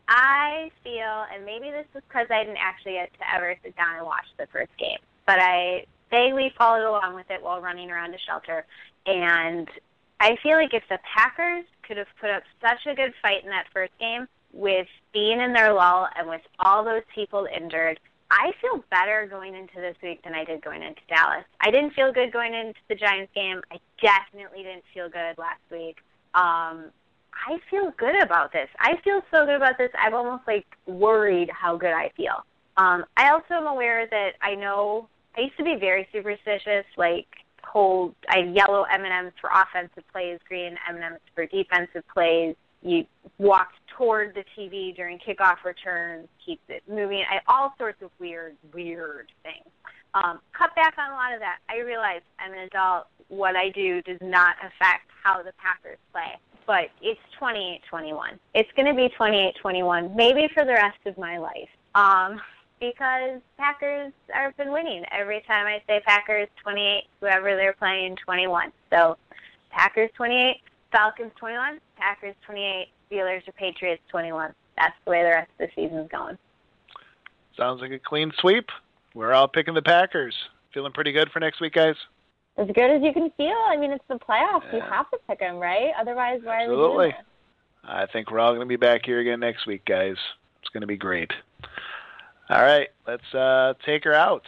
I feel, and maybe this is because I didn't actually get to ever sit down and watch the first game, but I vaguely followed along with it while running around a shelter, and I feel like if the Packers could have put up such a good fight in that first game with being in their lull and with all those people injured, I feel better going into this week than I did going into Dallas. I didn't feel good going into the Giants game. I definitely didn't feel good last week. Um, I feel good about this. I feel so good about this, I'm almost, like, worried how good I feel. Um, I also am aware that I know I used to be very superstitious, like, hold, I yellow M and M's for offensive plays, green M and M's for defensive plays. You walk toward the T V during kickoff returns, keep it moving, I, all sorts of weird, weird things. Um, cut back on a lot of that. I realize I'm an adult. What I do does not affect how the Packers play. But it's twenty-eight twenty-one. It's going to be twenty-eight twenty-one, maybe for the rest of my life, um, because Packers have been winning. Every time I say Packers twenty-eight, whoever they're playing, twenty-one. So Packers twenty-eight, Falcons twenty-one, Packers twenty-eight, Steelers or Patriots twenty-one. That's the way the rest of the season's going. Sounds like a clean sweep. We're all picking the Packers. Feeling pretty good for next week, guys? As good as you can feel. I mean, it's the playoffs. Yeah. You have to pick them, right? Otherwise, why Absolutely. are we doing this? I think we're all going to be back here again next week, guys. It's going to be great. All right, let's uh, take her out.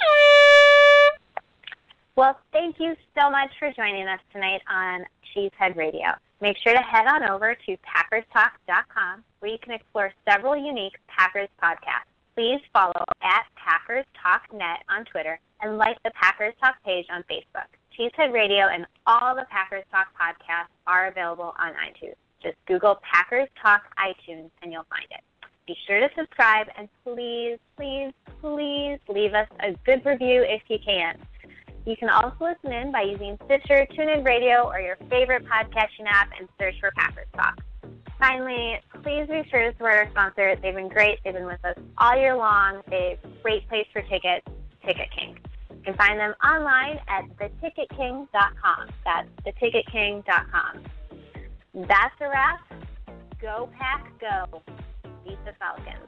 Well, thank you so much for joining us tonight on Cheesehead Radio. Make sure to head on over to Packers Talk dot com, where you can explore several unique Packers podcasts. Please follow at Packers Talk Net on Twitter and like the Packers Talk page on Facebook. Cheesehead Radio and all the Packers Talk podcasts are available on iTunes. Just Google Packers Talk iTunes and you'll find it. Be sure to subscribe and please, please, please leave us a good review if you can. You can also listen in by using Stitcher, TuneIn Radio, or your favorite podcasting app and search for Packers Talk. Finally, please be sure to support our sponsor. They've been great. They've been with us all year long. They're a great place for tickets, Ticket King. You can find them online at the ticket king dot com. That's the ticket king dot com. That's a wrap. Go Pack, go. Beat the Falcons.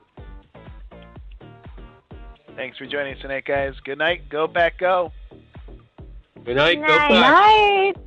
Thanks for joining us tonight, guys. Good night. Go Pack, go. Good night. Good Go night. Pack. Night.